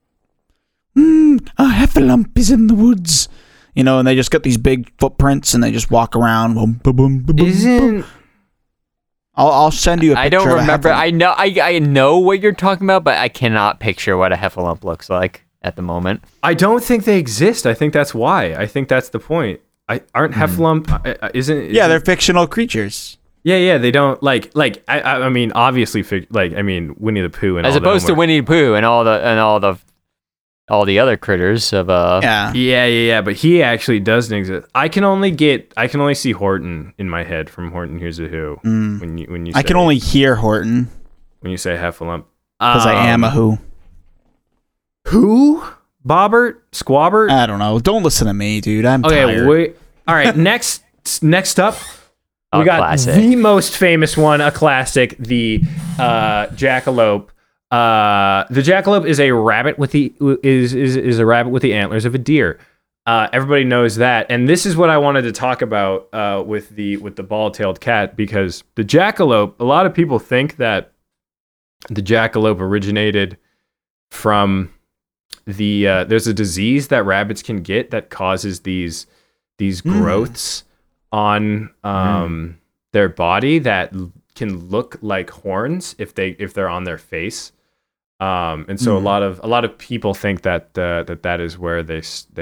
B: A heffalump is in the woods. You know, and they just got these big footprints and they just walk around.
C: Isn't
B: I'll send you a picture.
A: I don't
B: of a
A: remember.
B: heffalump.
A: I know what you're talking about, but I cannot picture what a heffalump looks like at the moment.
C: I don't think they exist. I think that's why. I think that's the point. Aren't heffalump isn't
B: they're fictional creatures.
C: Yeah, they don't I mean obviously Winnie the Pooh and
A: as
C: all
A: opposed to Winnie the Pooh and all the other critters of
C: Yeah, but he actually doesn't exist. I can only see Horton in my head from Horton Hears a Who when you say,
B: I can only hear Horton
C: when you say heffalump
B: because I am a Who.
C: Who? Bobbert? Squabbert?
B: I don't know. Don't listen to me, dude. I'm tired.
C: All right, next up, we got
A: classic.
C: the most famous one, a classic, the jackalope. The jackalope is a rabbit with the is a rabbit with the antlers of a deer. Everybody knows that, and this is what I wanted to talk about with the bald-tailed cat, because the jackalope. A lot of people think that the jackalope originated from there's a disease that rabbits can get that causes these growths on their body that can look like horns if they're on their face. And so a lot of people think that that is where they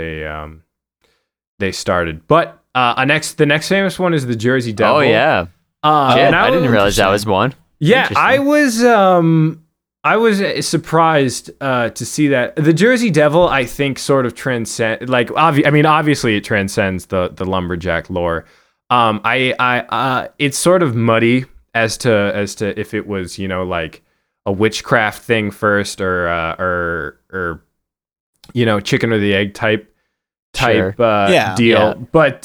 C: started. But the next famous one is the Jersey Devil.
A: Oh yeah.
C: And
A: I didn't realize that was one.
C: Yeah, I was surprised to see that the Jersey Devil, I think, sort of transcend. Obviously, it transcends the lumberjack lore. It's sort of muddy as to if it was, like a witchcraft thing first or chicken or the egg type
A: Sure.
C: deal. Yeah. But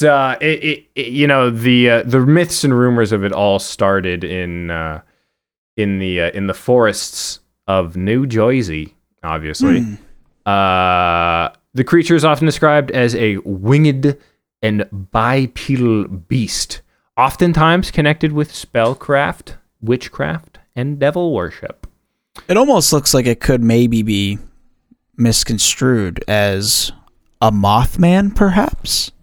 C: the myths and rumors of it all started in the forests of New Jersey, obviously. The creature is often described as a winged and bipedal beast, oftentimes connected with spellcraft, witchcraft, and devil worship.
B: It almost looks like it could maybe be misconstrued as a Mothman, perhaps?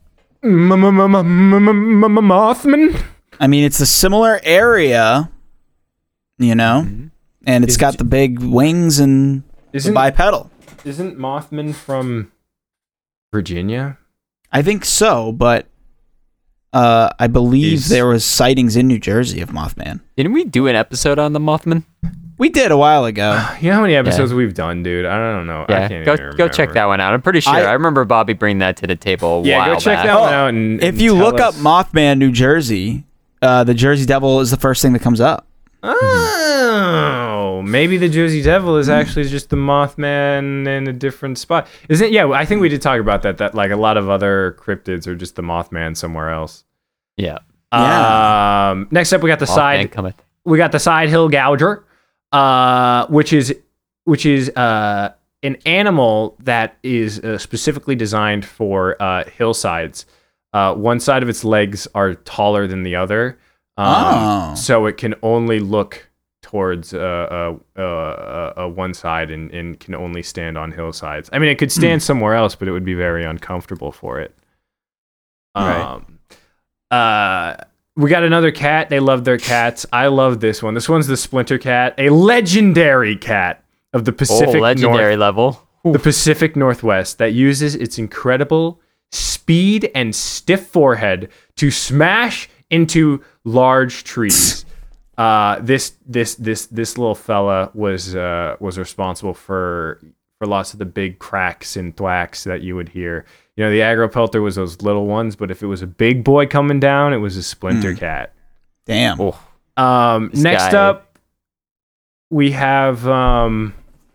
C: Mothman?
B: I mean, it's a similar area, and it's got the big wings and the bipedal.
C: Isn't Mothman from Virginia?
B: I think so, but I believe there was sightings in New Jersey of Mothman.
A: Didn't we do an episode on the Mothman?
B: We did a while ago.
C: You know how many episodes we've done, dude? I don't know.
A: Yeah,
C: I can't even remember.
A: Go check that one out. I'm pretty sure. I remember Bobby bringing that to the table a while
C: go check
A: back.
C: that one out. And
B: if you look up Mothman, New Jersey, the Jersey Devil is the first thing that comes up.
C: Oh, maybe the Jersey Devil is actually just the Mothman in a different spot. Isn't it? Yeah, I think we did talk about that. That like a lot of other cryptids are just the Mothman somewhere else.
A: Yeah.
C: Next up, we got the side. We got the side hill gouger, which is an animal that is specifically designed for hillsides. One side of its legs are taller than the other. So it can only look towards one side and can only stand on hillsides. I mean, it could stand somewhere else, but it would be very uncomfortable for it.
A: Right.
C: We got another cat. They love their cats. I love this one. This one's the Splinter Cat, a legendary cat of the Pacific
A: legendary level.
C: The Pacific Northwest that uses its incredible speed and stiff forehead to smash into large trees. This little fella was responsible for lots of the big cracks and thwacks that you would hear. You know, the aggro pelter was those little ones, but if it was a big boy coming down, it was a Splinter Cat.
B: Damn.
C: Next up, we have one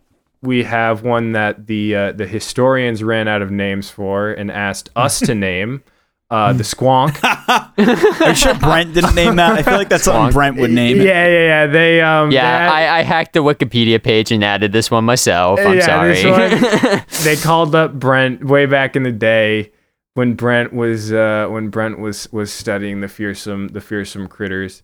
C: that the historians ran out of names for and asked us to name. The Squonk.
B: Are you sure Brent didn't name that? I feel like that's something Brent would name it.
C: Yeah.
A: I hacked the Wikipedia page and added this one myself. I'm sorry.
C: They called up Brent way back in the day when Brent was studying the fearsome critters.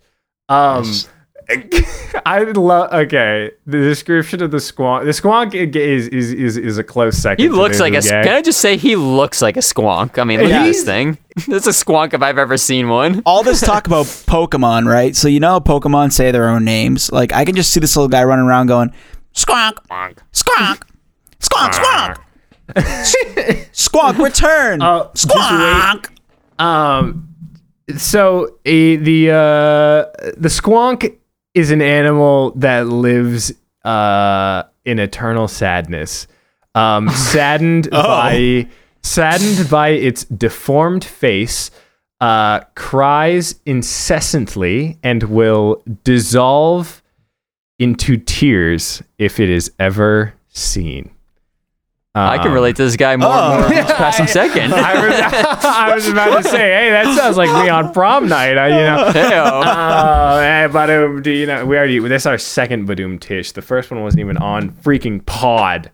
C: I love. Okay, the description of the Squonk. The Squonk is a close second.
A: He looks like a. Can I just say he looks like a Squonk? I mean, look at this thing. This is a Squonk if I've ever seen one.
B: All this talk about Pokemon, right? So you know, Pokemon say their own names. Like I can just see this little guy running around going, Squonk, Squonk, Squonk, Squonk, Squonk, return, Squonk.
C: So the Squonk is an animal that lives in eternal sadness, saddened by its deformed face, cries incessantly, and will dissolve into tears if it is ever seen.
A: I can relate to this guy more and more each passing second.
C: I was about to say, hey, that sounds like me on prom night. Badoom, do you know? This is our second Badoom Tish. The first one wasn't even on freaking pod.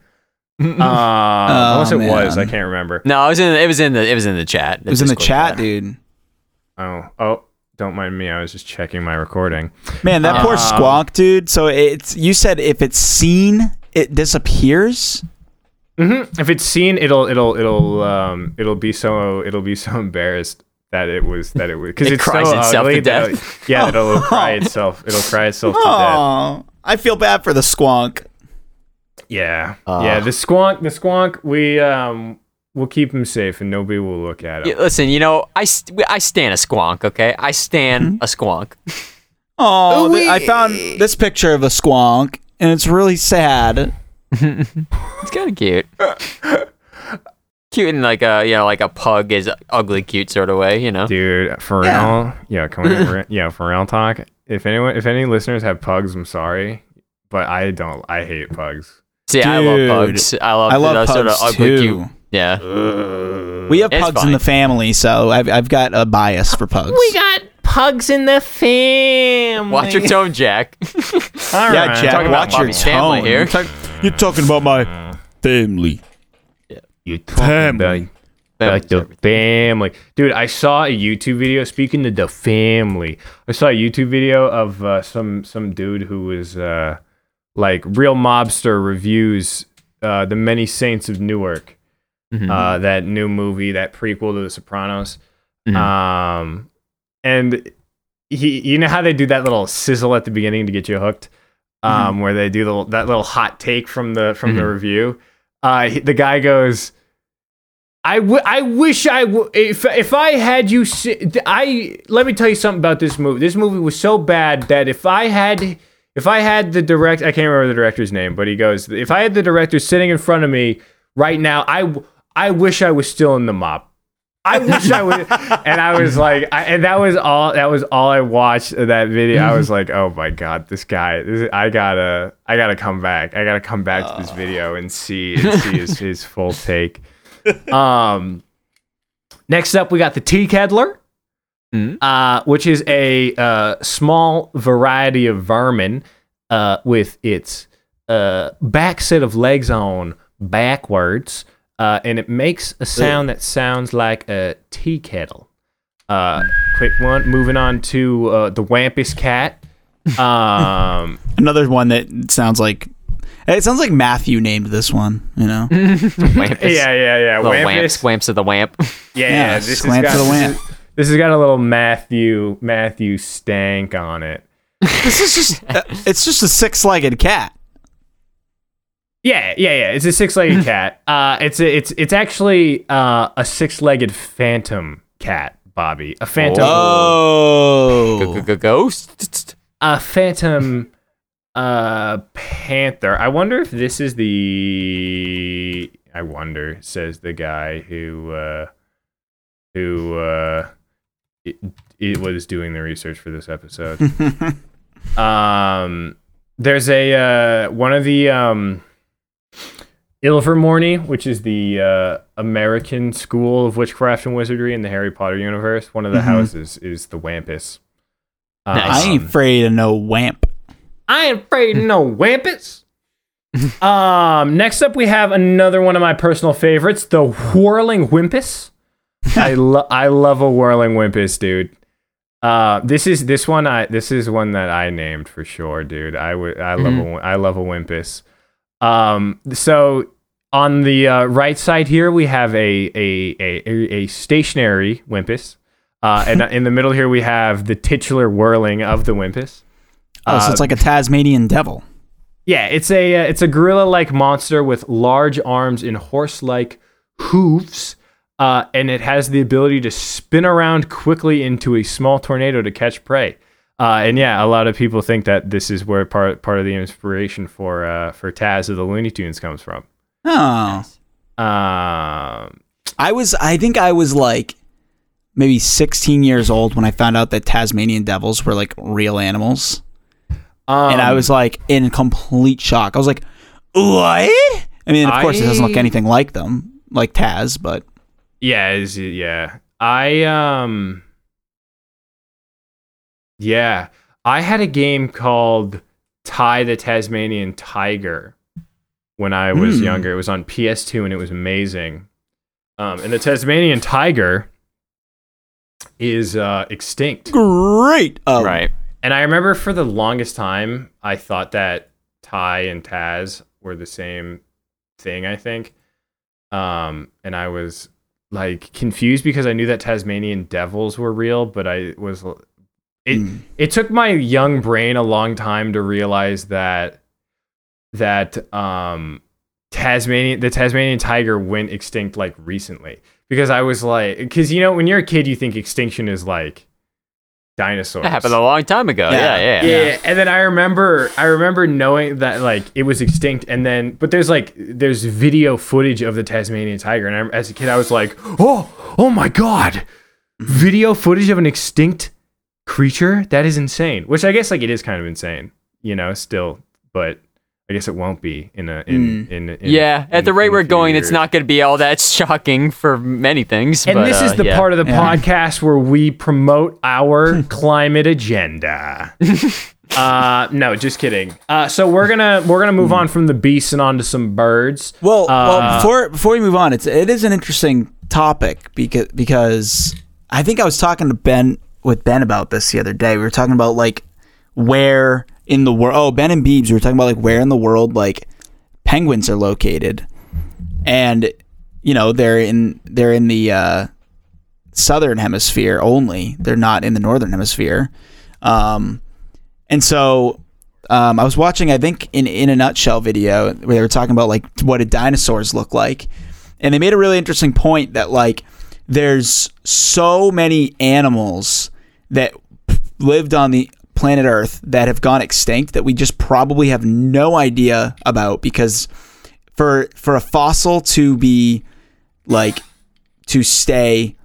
C: Unless it was, I can't remember.
A: No, it was in the chat.
B: It was in the chat, dude.
C: Oh. Don't mind me. I was just checking my recording.
B: Man, that poor Squonk, dude. So you said if it's seen, it disappears.
C: Mm-hmm. If it's seen, it'll be so embarrassed that it was because it
A: cries
C: so
A: itself
C: ugly
A: to death.
C: It'll cry itself. It'll cry itself to death.
B: I feel bad for the Squonk.
C: Yeah. The Squonk. We'll keep him safe and nobody will look at him.
A: Listen, you know, I stan a Squonk. Okay, I stan a Squonk.
B: I found this picture of a Squonk and it's really sad.
A: It's kind of cute. Cute in like a pug is ugly cute sort of way, you know.
C: Dude, for real? Yeah, for real talk. If any listeners have pugs, I'm sorry, but I don't. I hate pugs.
A: See, dude, I love pugs. I love pugs sort of ugly
B: too.
A: Cute. Yeah.
B: We have pugs in the family, so I've got a bias for pugs.
D: We got pugs in the family.
A: Watch your tone, Jack.
B: All right, Jack, watch your tone.
A: Here.
B: You're talking about my family.
C: Yeah. You're talking about the family. Dude, I saw a YouTube video, speaking of the family, I saw a YouTube video of some dude who was like real mobster reviews The Many Saints of Newark, that new movie, that prequel to The Sopranos. And you know how they do that little sizzle at the beginning to get you hooked? Where they do that little hot take from the review. The guy goes, "I wish if I had you. Let me tell you something about this movie. This movie was so bad that if I had the director, I can't remember the director's name, but he goes, if I had the director sitting in front of me right now, I wish I was still in the mob. I wish I would." And I was like, and that was all I watched of that video. I was like, oh my God, this guy, I gotta come back. I gotta come back to this video and see his full take. Next up, we got the Tea Kettler, which is a small variety of vermin with its back set of legs on backwards. And it makes a sound that sounds like a tea kettle. Quick one. Moving on to the Wampus cat.
B: Another one that sounds like Matthew named this one. You know.
A: Wampus.
C: Yeah.
A: Wampus. Wamps of the Wamp.
C: Yeah. This
B: Wamp of the Wamp.
C: This has got a little Matthew stank on it.
B: This is just it's just a six-legged cat.
C: Yeah. It's a six-legged cat. It's actually a six-legged phantom cat, Bobby. A phantom.
B: Oh.
A: Ghost.
C: A phantom panther. I wonder if this is the. I wonder, says the guy who it was doing the research for this episode. There's a one of the Ilvermorny, which is the American School of Witchcraft and Wizardry in the Harry Potter universe. One of the houses is the Wampus.
B: I ain't afraid of no wamp.
C: I ain't afraid of no Wampus. Next up, we have another one of my personal favorites, the Whirling Wimpus. I love a Whirling Wimpus, dude. This is one that I named for sure, dude. I love a Wimpus. So on the right side here, we have a stationary Wimpus. And in the middle here, we have the titular whirling of the Wimpus.
B: So it's like a Tasmanian devil.
C: Yeah, it's a gorilla-like monster with large arms and horse-like hooves, and it has the ability to spin around quickly into a small tornado to catch prey. And yeah, a lot of people think that this is where part of the inspiration for Taz of the Looney Tunes comes from.
B: Oh. I think I was like maybe 16 years old when I found out that Tasmanian devils were like real animals. And I was like in complete shock. I was like, what? I mean, of course, it doesn't look anything like them, like Taz, but.
C: Yeah. I had a game called Ty the Tasmanian Tiger when I was younger. It was on PS2 and it was amazing. And the Tasmanian Tiger is extinct.
B: Great.
A: Oh. Right.
C: And I remember for the longest time, I thought that Ty and Taz were the same thing, I think. And I was like confused because I knew that Tasmanian devils were real, but it took my young brain a long time to realize that the Tasmanian tiger went extinct like recently. Because I was like, because when you're a kid, you think extinction is like dinosaurs.
A: That happened a long time ago. Yeah.
C: And then I remember knowing that like it was extinct, and then but there's video footage of the Tasmanian tiger, and as a kid I was like, oh my god, video footage of an extinct creature? That is insane. Which I guess like it is kind of insane, still, but I guess it won't be in at
A: the rate we're going, years. It's not going to be all that shocking for many things.
C: And this is the part of the podcast where we promote our climate agenda. No, just kidding. So we're gonna move on from the beasts and on to some birds.
B: Well, before we move on, it is an interesting topic because I think I was talking to Ben about this the other day. We were talking about like where in the world. Oh, Ben and Beebs, we were talking about like where in the world like penguins are located, and they're in the southern hemisphere only. They're not in the northern hemisphere. And so I was watching, I think in a nutshell video where they were talking about like what did dinosaurs look like, and they made a really interesting point that like there's so many animals that lived on the planet Earth that have gone extinct that we just probably have no idea about, because for a fossil to be like to stay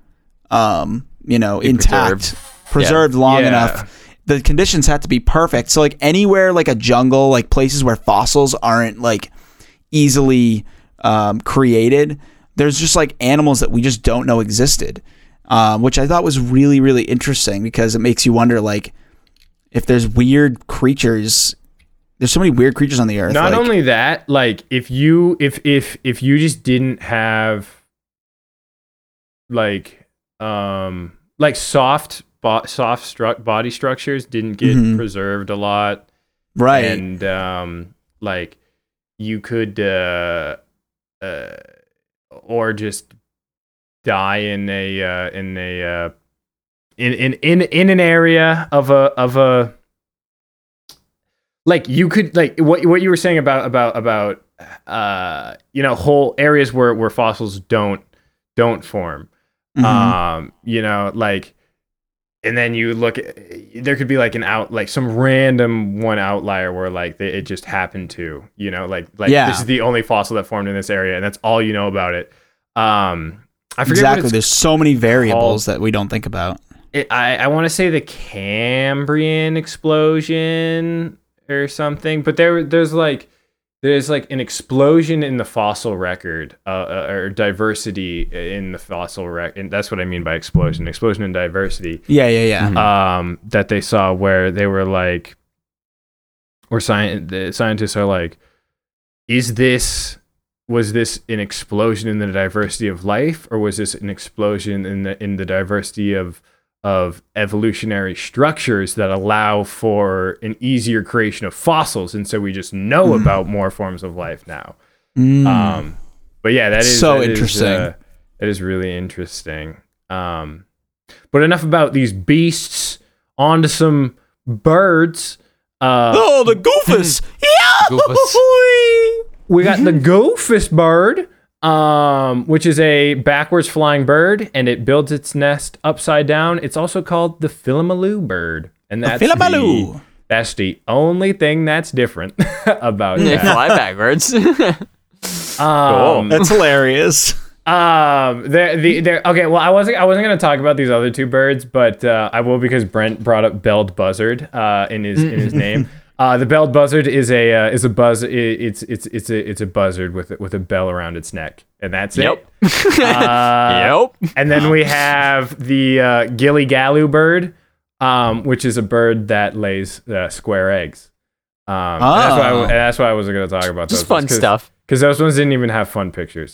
B: intact, preserved long enough, the conditions have to be perfect. So like anywhere like a jungle, like places where fossils aren't like easily created, there's just like animals that we just don't know existed, which I thought was really, really interesting, because it makes you wonder like if there's weird creatures. There's so many weird creatures on the earth.
C: Not only that, like if you just didn't have like soft body structures didn't get preserved a lot,
B: right?
C: And like you could or just die in a in an area of a like you could like what you were saying about whole areas where fossils don't form. Like, and then you look at, there could be like some random one outlier where like it just happened to, this is the only fossil that formed in this area and that's all you know about it. I forget
B: exactly. There's so many variables that we don't think about.
C: I want to say the Cambrian explosion or something, but there's like an explosion in the fossil record, or diversity in the fossil record, and that's what I mean by explosion in diversity.
B: Yeah.
C: That they saw where they were like, the scientists are like, was this an explosion in the diversity of life, or was this an explosion in the diversity of evolutionary structures that allow for an easier creation of fossils, and so we just know about more forms of life now. But yeah, that is
B: interesting.
C: That is really interesting. But enough about these beasts. On to some birds.
B: The goofus!
C: We got the goofus bird. Which is a backwards flying bird, and it builds its nest upside down. It's also called the Philomelu bird, and that's the only thing that's different about
A: They
C: that.
A: fly backwards.
C: Cool.
B: That's hilarious.
C: Okay. Well, I wasn't gonna talk about these other two birds, but I will because Brent brought up belled buzzard in his name. The belled buzzard is a buzz. It's a buzzard with a bell around its neck, and that's it.
A: Yep.
C: And then we have the gilly-galoo bird, which is a bird that lays square eggs. And that's why I wasn't going to talk about those.
A: Just fun stuff.
C: Because those ones didn't even have fun pictures.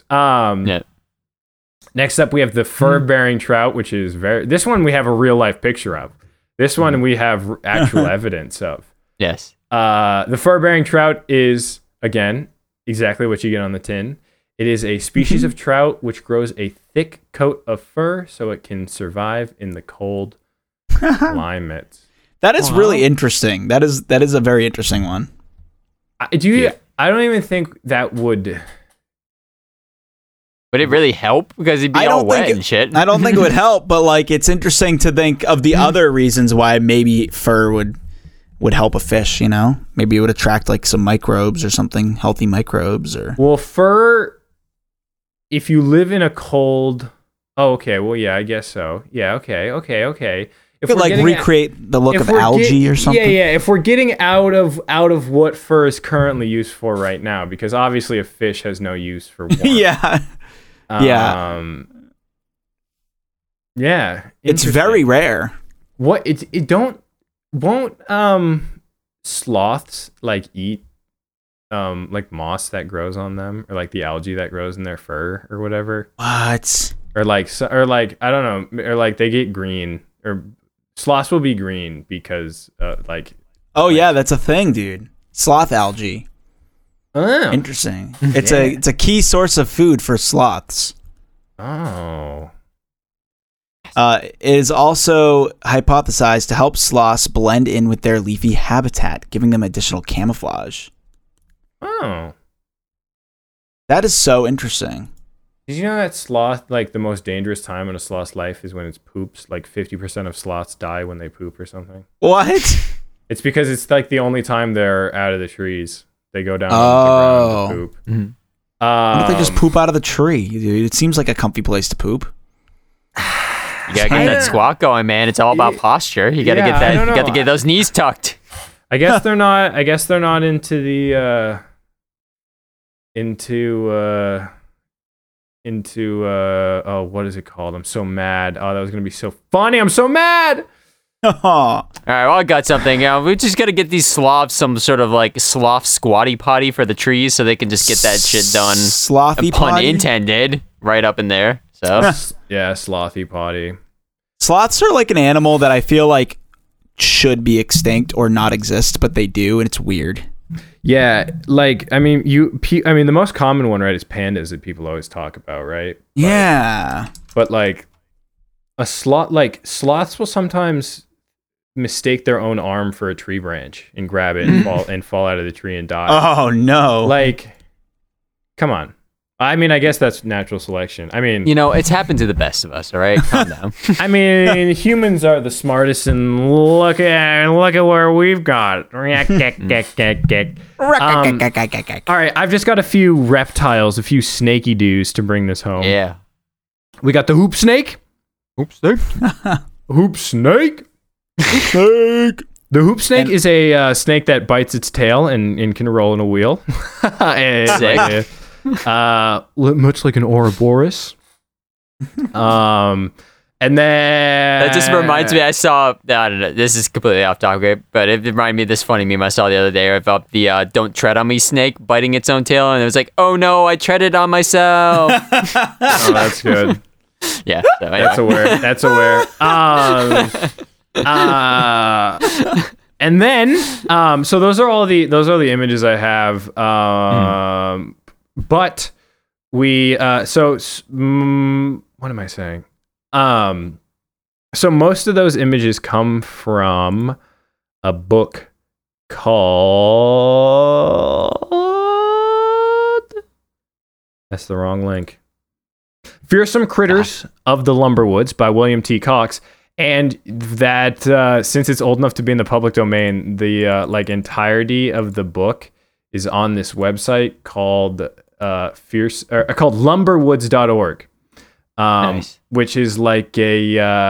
C: Next up, we have the fur-bearing trout, which is this one we have a real-life picture of. This one we have actual evidence of.
A: Yes.
C: The fur-bearing trout is, again, exactly what you get on the tin. It is a species of trout which grows a thick coat of fur so it can survive in the cold climates.
B: That is really interesting. That is a very interesting one.
C: I don't even think that would...
A: Would it really help? Because he'd be all wet and shit.
B: I don't think it would help, but like it's interesting to think of the other reasons why maybe fur would help a fish, Maybe it would attract like some microbes or something, healthy microbes or...
C: Well, fur, if you live in a cold... Oh, okay. Well, yeah, I guess so. Yeah, okay.
B: If you could like recreate the look of algae or something.
C: Yeah. If we're getting out of what fur is currently used for right now, because obviously a fish has no use for warmth.
B: Yeah. It's very rare.
C: What won't sloths like eat like moss that grows on them, or like the algae that grows in their fur or whatever?
B: What?
C: Or like I don't know, or like they get green, or sloths will be green because
B: yeah, that's a thing, dude. Sloth algae.
C: Oh.
B: Interesting. It's a key source of food for sloths.
C: Oh.
B: It is also hypothesized to help sloths blend in with their leafy habitat, giving them additional camouflage.
C: Oh.
B: That is so interesting.
C: Did you know that sloth, like the most dangerous time in a sloth's life is when it poops? Like 50% of sloths die when they poop or something.
B: What?
C: It's because it's like the only time they're out of the trees. They go down on the ground to poop.
B: Mm-hmm. Why don't they just poop out of the tree, dude? It seems like a comfy place to poop.
A: You gotta get that squat going, man. It's all about posture. You gotta get that. You gotta get those knees tucked.
C: I guess they're not. I guess they're not into the oh, what is it called? I'm so mad. Oh, that was gonna be so funny. I'm so mad.
A: All right, well, I got something. We just got to get these sloths some sort of like sloth squatty potty for the trees so they can just get that shit done.
B: Slothy
A: pun
B: potty?
A: Intended, right up in there. So
C: yeah, slothy potty.
B: Sloths are like an animal that I feel like should be extinct or not exist, but they do, and it's weird.
C: Yeah, like I mean, the most common one, right, is pandas that people always talk about, right?
B: Yeah,
C: but like, a sloth, like sloths will sometimes mistake their own arm for a tree branch and grab it and fall out of the tree and die.
B: Oh no!
C: Like, come on. I mean, I guess that's natural selection. I mean,
A: it's happened to the best of us. All right, calm down.
C: I mean, humans are the smartest, and look at where we've got. All right, I've just got a few reptiles, a few snaky doos to bring this home.
A: Yeah,
C: we got the hoop snake. Hoop snake. Hoop snake. Snake. The hoop snake is a snake that bites its tail and can roll in a wheel. Sick. Much like an Ouroboros. And then
A: that just reminds me. I saw. I don't know. This is completely off topic, but it reminded me of this funny meme I saw the other day about the "Don't tread on me" snake biting its own tail, and it was like, "Oh no, I treaded on myself."
C: Oh, that's good.
A: Yeah, so anyway.
C: That's aware. And then, so those are all the images I have. But we, what am I saying? So most of those images come from a book called, that's the wrong link. Fearsome Critters of the Lumberwoods by William T. Cox. And that, since it's old enough to be in the public domain, the entirety of the book is on this website called called lumberwoods.org, nice. Which is like a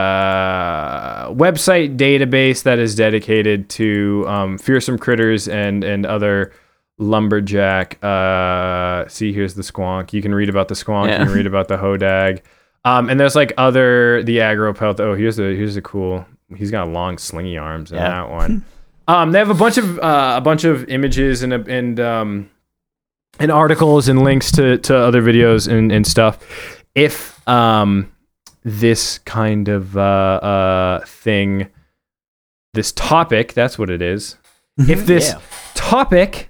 C: website database that is dedicated to fearsome critters and other lumberjack. See, here's the squonk. You can read about the squonk. Yeah. You can read about the hodag. And there's like the aggro pelt. Oh, here's a cool. He's got long slingy arms in that one. They have a bunch of images and articles and links to other videos and stuff. If this kind of thing, this topic, that's what it is. If this topic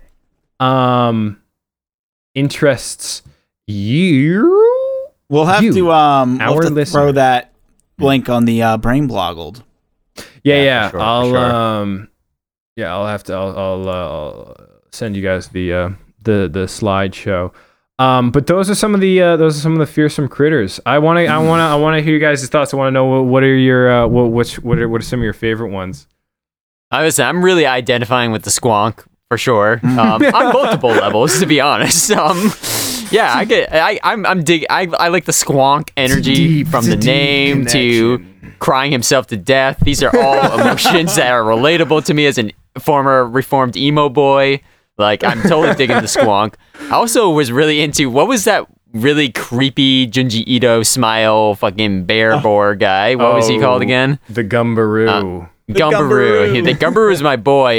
C: interests you.
B: We'll have to throw that link on the Brain Bloggled.
C: Yeah.
A: For sure,
C: I'll send you guys the slideshow. But those are some of the fearsome critters. I want to hear you guys' thoughts. I want to know what are your what are some of your favorite ones.
A: I'm really identifying with the squonk for sure. On multiple levels, to be honest. Yeah, I like the squonk energy from the name to crying himself to death. These are all emotions that are relatable to me as a former reformed emo boy. Like, I'm totally digging the squonk. I also was really into, what was that really creepy Junji Ito smile fucking bear boar guy? What was he called again?
C: The Gumbaroo.
A: Gumbaroo. The Gumbaroo is my boy.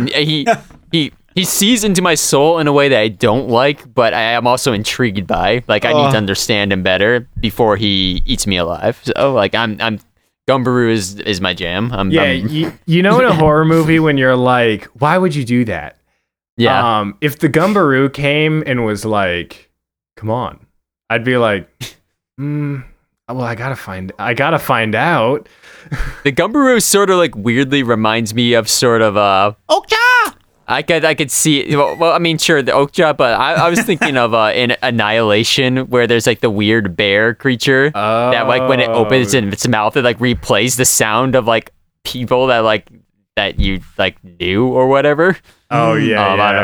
A: He sees into my soul in a way that I don't like, but I am also intrigued by. Like, I need to understand him better before he eats me alive. So, like, Gumbaroo is my jam.
C: You know, in a horror movie when you're like, why would you do that?
A: Yeah.
C: If the Gumbaroo came and was like, come on, I'd be like, well, I gotta find out.
A: The Gumbaroo sort of like weirdly reminds me of sort of Okja. I could see. Well, I mean, sure, the Okja, but I was thinking of in Annihilation, where there's like the weird bear creature that, like, when it opens its mouth, it like replays the sound of like people that you like knew or whatever.
C: Oh yeah.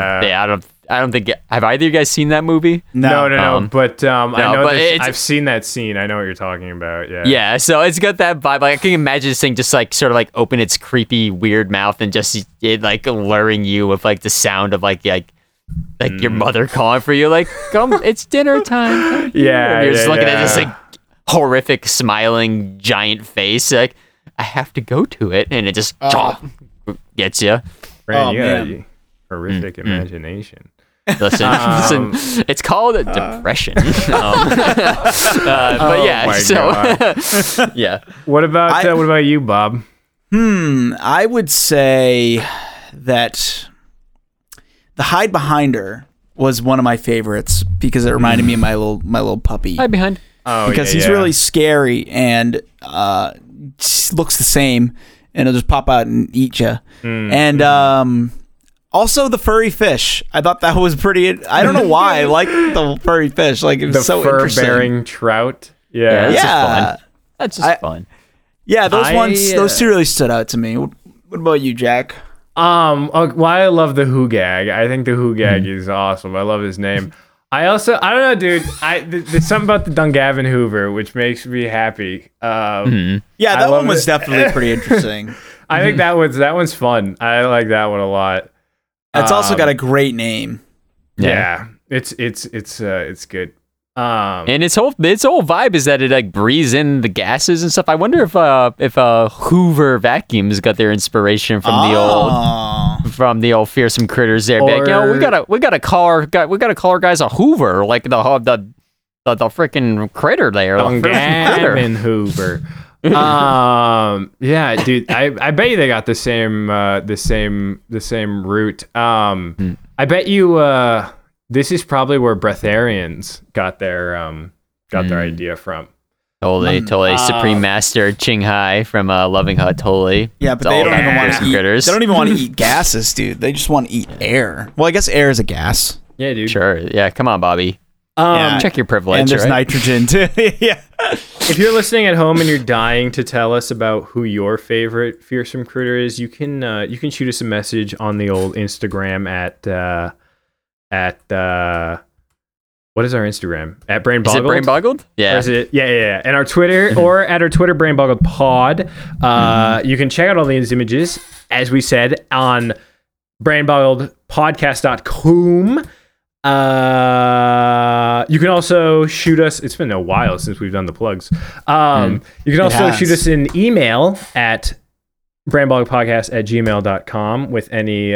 A: I don't think. Have either of you guys seen that movie?
C: No. But I know I've seen that scene. I know what you're talking about. Yeah.
A: Yeah. So it's got that vibe. Like, I can imagine this thing just like sort of like open its creepy weird mouth and just it like luring you with like the sound of like your mother calling for you, like, come, it's dinner time.
C: Yeah.
A: And you're just looking at this like horrific smiling giant face. Like, I have to go to it, and it just gets you.
C: Brandon, you got a horrific imagination.
A: Listen, it's called depression. But yeah, yeah.
C: What about you, Bob?
B: I would say that The Hide Behind Her was one of my favorites because it reminded me of my little puppy.
A: Hide behind.
B: because he's really scary and looks the same, and he'll just pop out and eat you. And also the furry fish. I thought that was pretty. I don't know why I like the furry fish. Like it was so interesting.
C: The fur-bearing trout.
A: Yeah, that's just fun.
B: Yeah, those two really stood out to me. What about you, Jack?
C: Well, I love the Hoogag. I think the Hoogag is awesome. I love his name. I don't know, dude. There's something about the Dungarvan Hoover which makes me happy.
B: Yeah, that one was definitely pretty interesting.
C: I think that one's fun. I like that one a lot.
B: It's also got a great name.
C: Yeah, it's good.
A: And its whole vibe is that it like breathes in the gases and stuff. I wonder if Hoover vacuums got their inspiration from the old fearsome critters there. We gotta call our guys a Hoover, like the freaking critter there.
C: Dungarvan Hoover. Yeah, dude. I bet you they got the same root. I bet you. This is probably where breatharians got their idea from.
A: Totally. Supreme Master Ching Hai from Loving Hut, totally.
B: Yeah, but they don't even want to eat critters. They don't even want to eat gases, dude. They just want to eat air. Well, I guess air is a gas.
C: Yeah, dude.
A: Sure. Yeah, come on, Bobby. Check your privilege.
B: And there's nitrogen too. Yeah.
C: If you're listening at home and you're dying to tell us about who your favorite fearsome critter is, you can shoot us a message on the old Instagram at what is our Instagram? At Brain Boggled?
A: Is it Brain Boggled? Yeah.
C: Or is it? Yeah. And our Twitter, or at our Twitter, Brain Boggled Pod. You can check out all these images, as we said, on brainboggledpodcast.com. You can also shoot us. It's been a while since we've done the plugs. You can also shoot us an email at brainboggledpodcast@gmail.com with any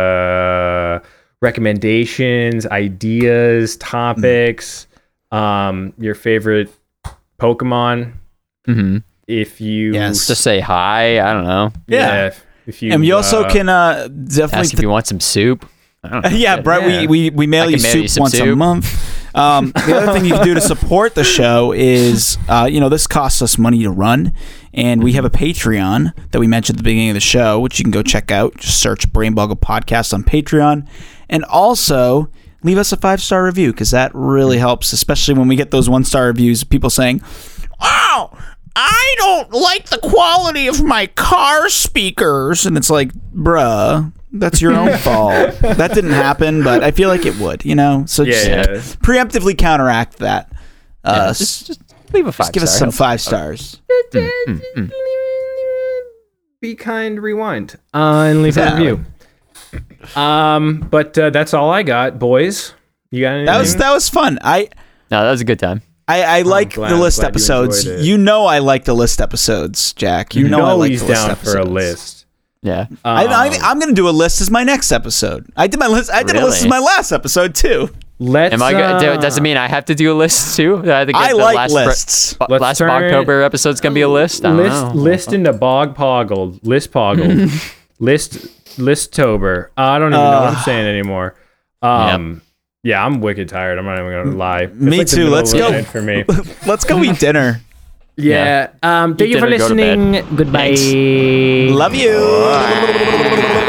C: recommendations, ideas, topics, your favorite Pokemon. If you
A: just say hi, I don't know.
B: Yeah.
C: If you
B: and you also can definitely
A: ask if you want some soup.
B: Yeah, Brett, we mail you soup once a month. The other thing you can do to support the show is, this costs us money to run, and we have a Patreon that we mentioned at the beginning of the show, which you can go check out. Just search Brain Boggled Podcast on Patreon, and also leave us a 5-star review, because that really helps, especially when we get those 1-star reviews of people saying, "Wow, I don't like the quality of my car speakers," and it's like, bruh, that's your own fault. That didn't happen, but I feel like it would, So just preemptively counteract that.
A: Just leave a 5-star.
B: Give us some 5 stars.
C: Be kind, rewind, and leave a review. But that's all I got, boys. You got anything?
B: That was fun.
A: No, that was a good time.
B: I like the list episodes. I like the list episodes, Jack. I like
C: he's
B: the list
C: down
B: episodes.
C: for a list.
A: Yeah,
B: I'm going to do a list as my next episode. I did my list. I did a list as my last episode too.
A: Does it mean I have to do a list too?
B: I like lists.
A: Last October episode's gonna be a list.
C: List into Bog Poggled. List Poggled. List-tober. I don't even know what I'm saying anymore. Yeah, I'm wicked tired. I'm not even gonna lie.
B: Me too. Let's go.
C: For me.
B: Let's go eat dinner.
C: Yeah. Thank you for listening. Goodbye.
B: Thanks. Love you.
A: Bye.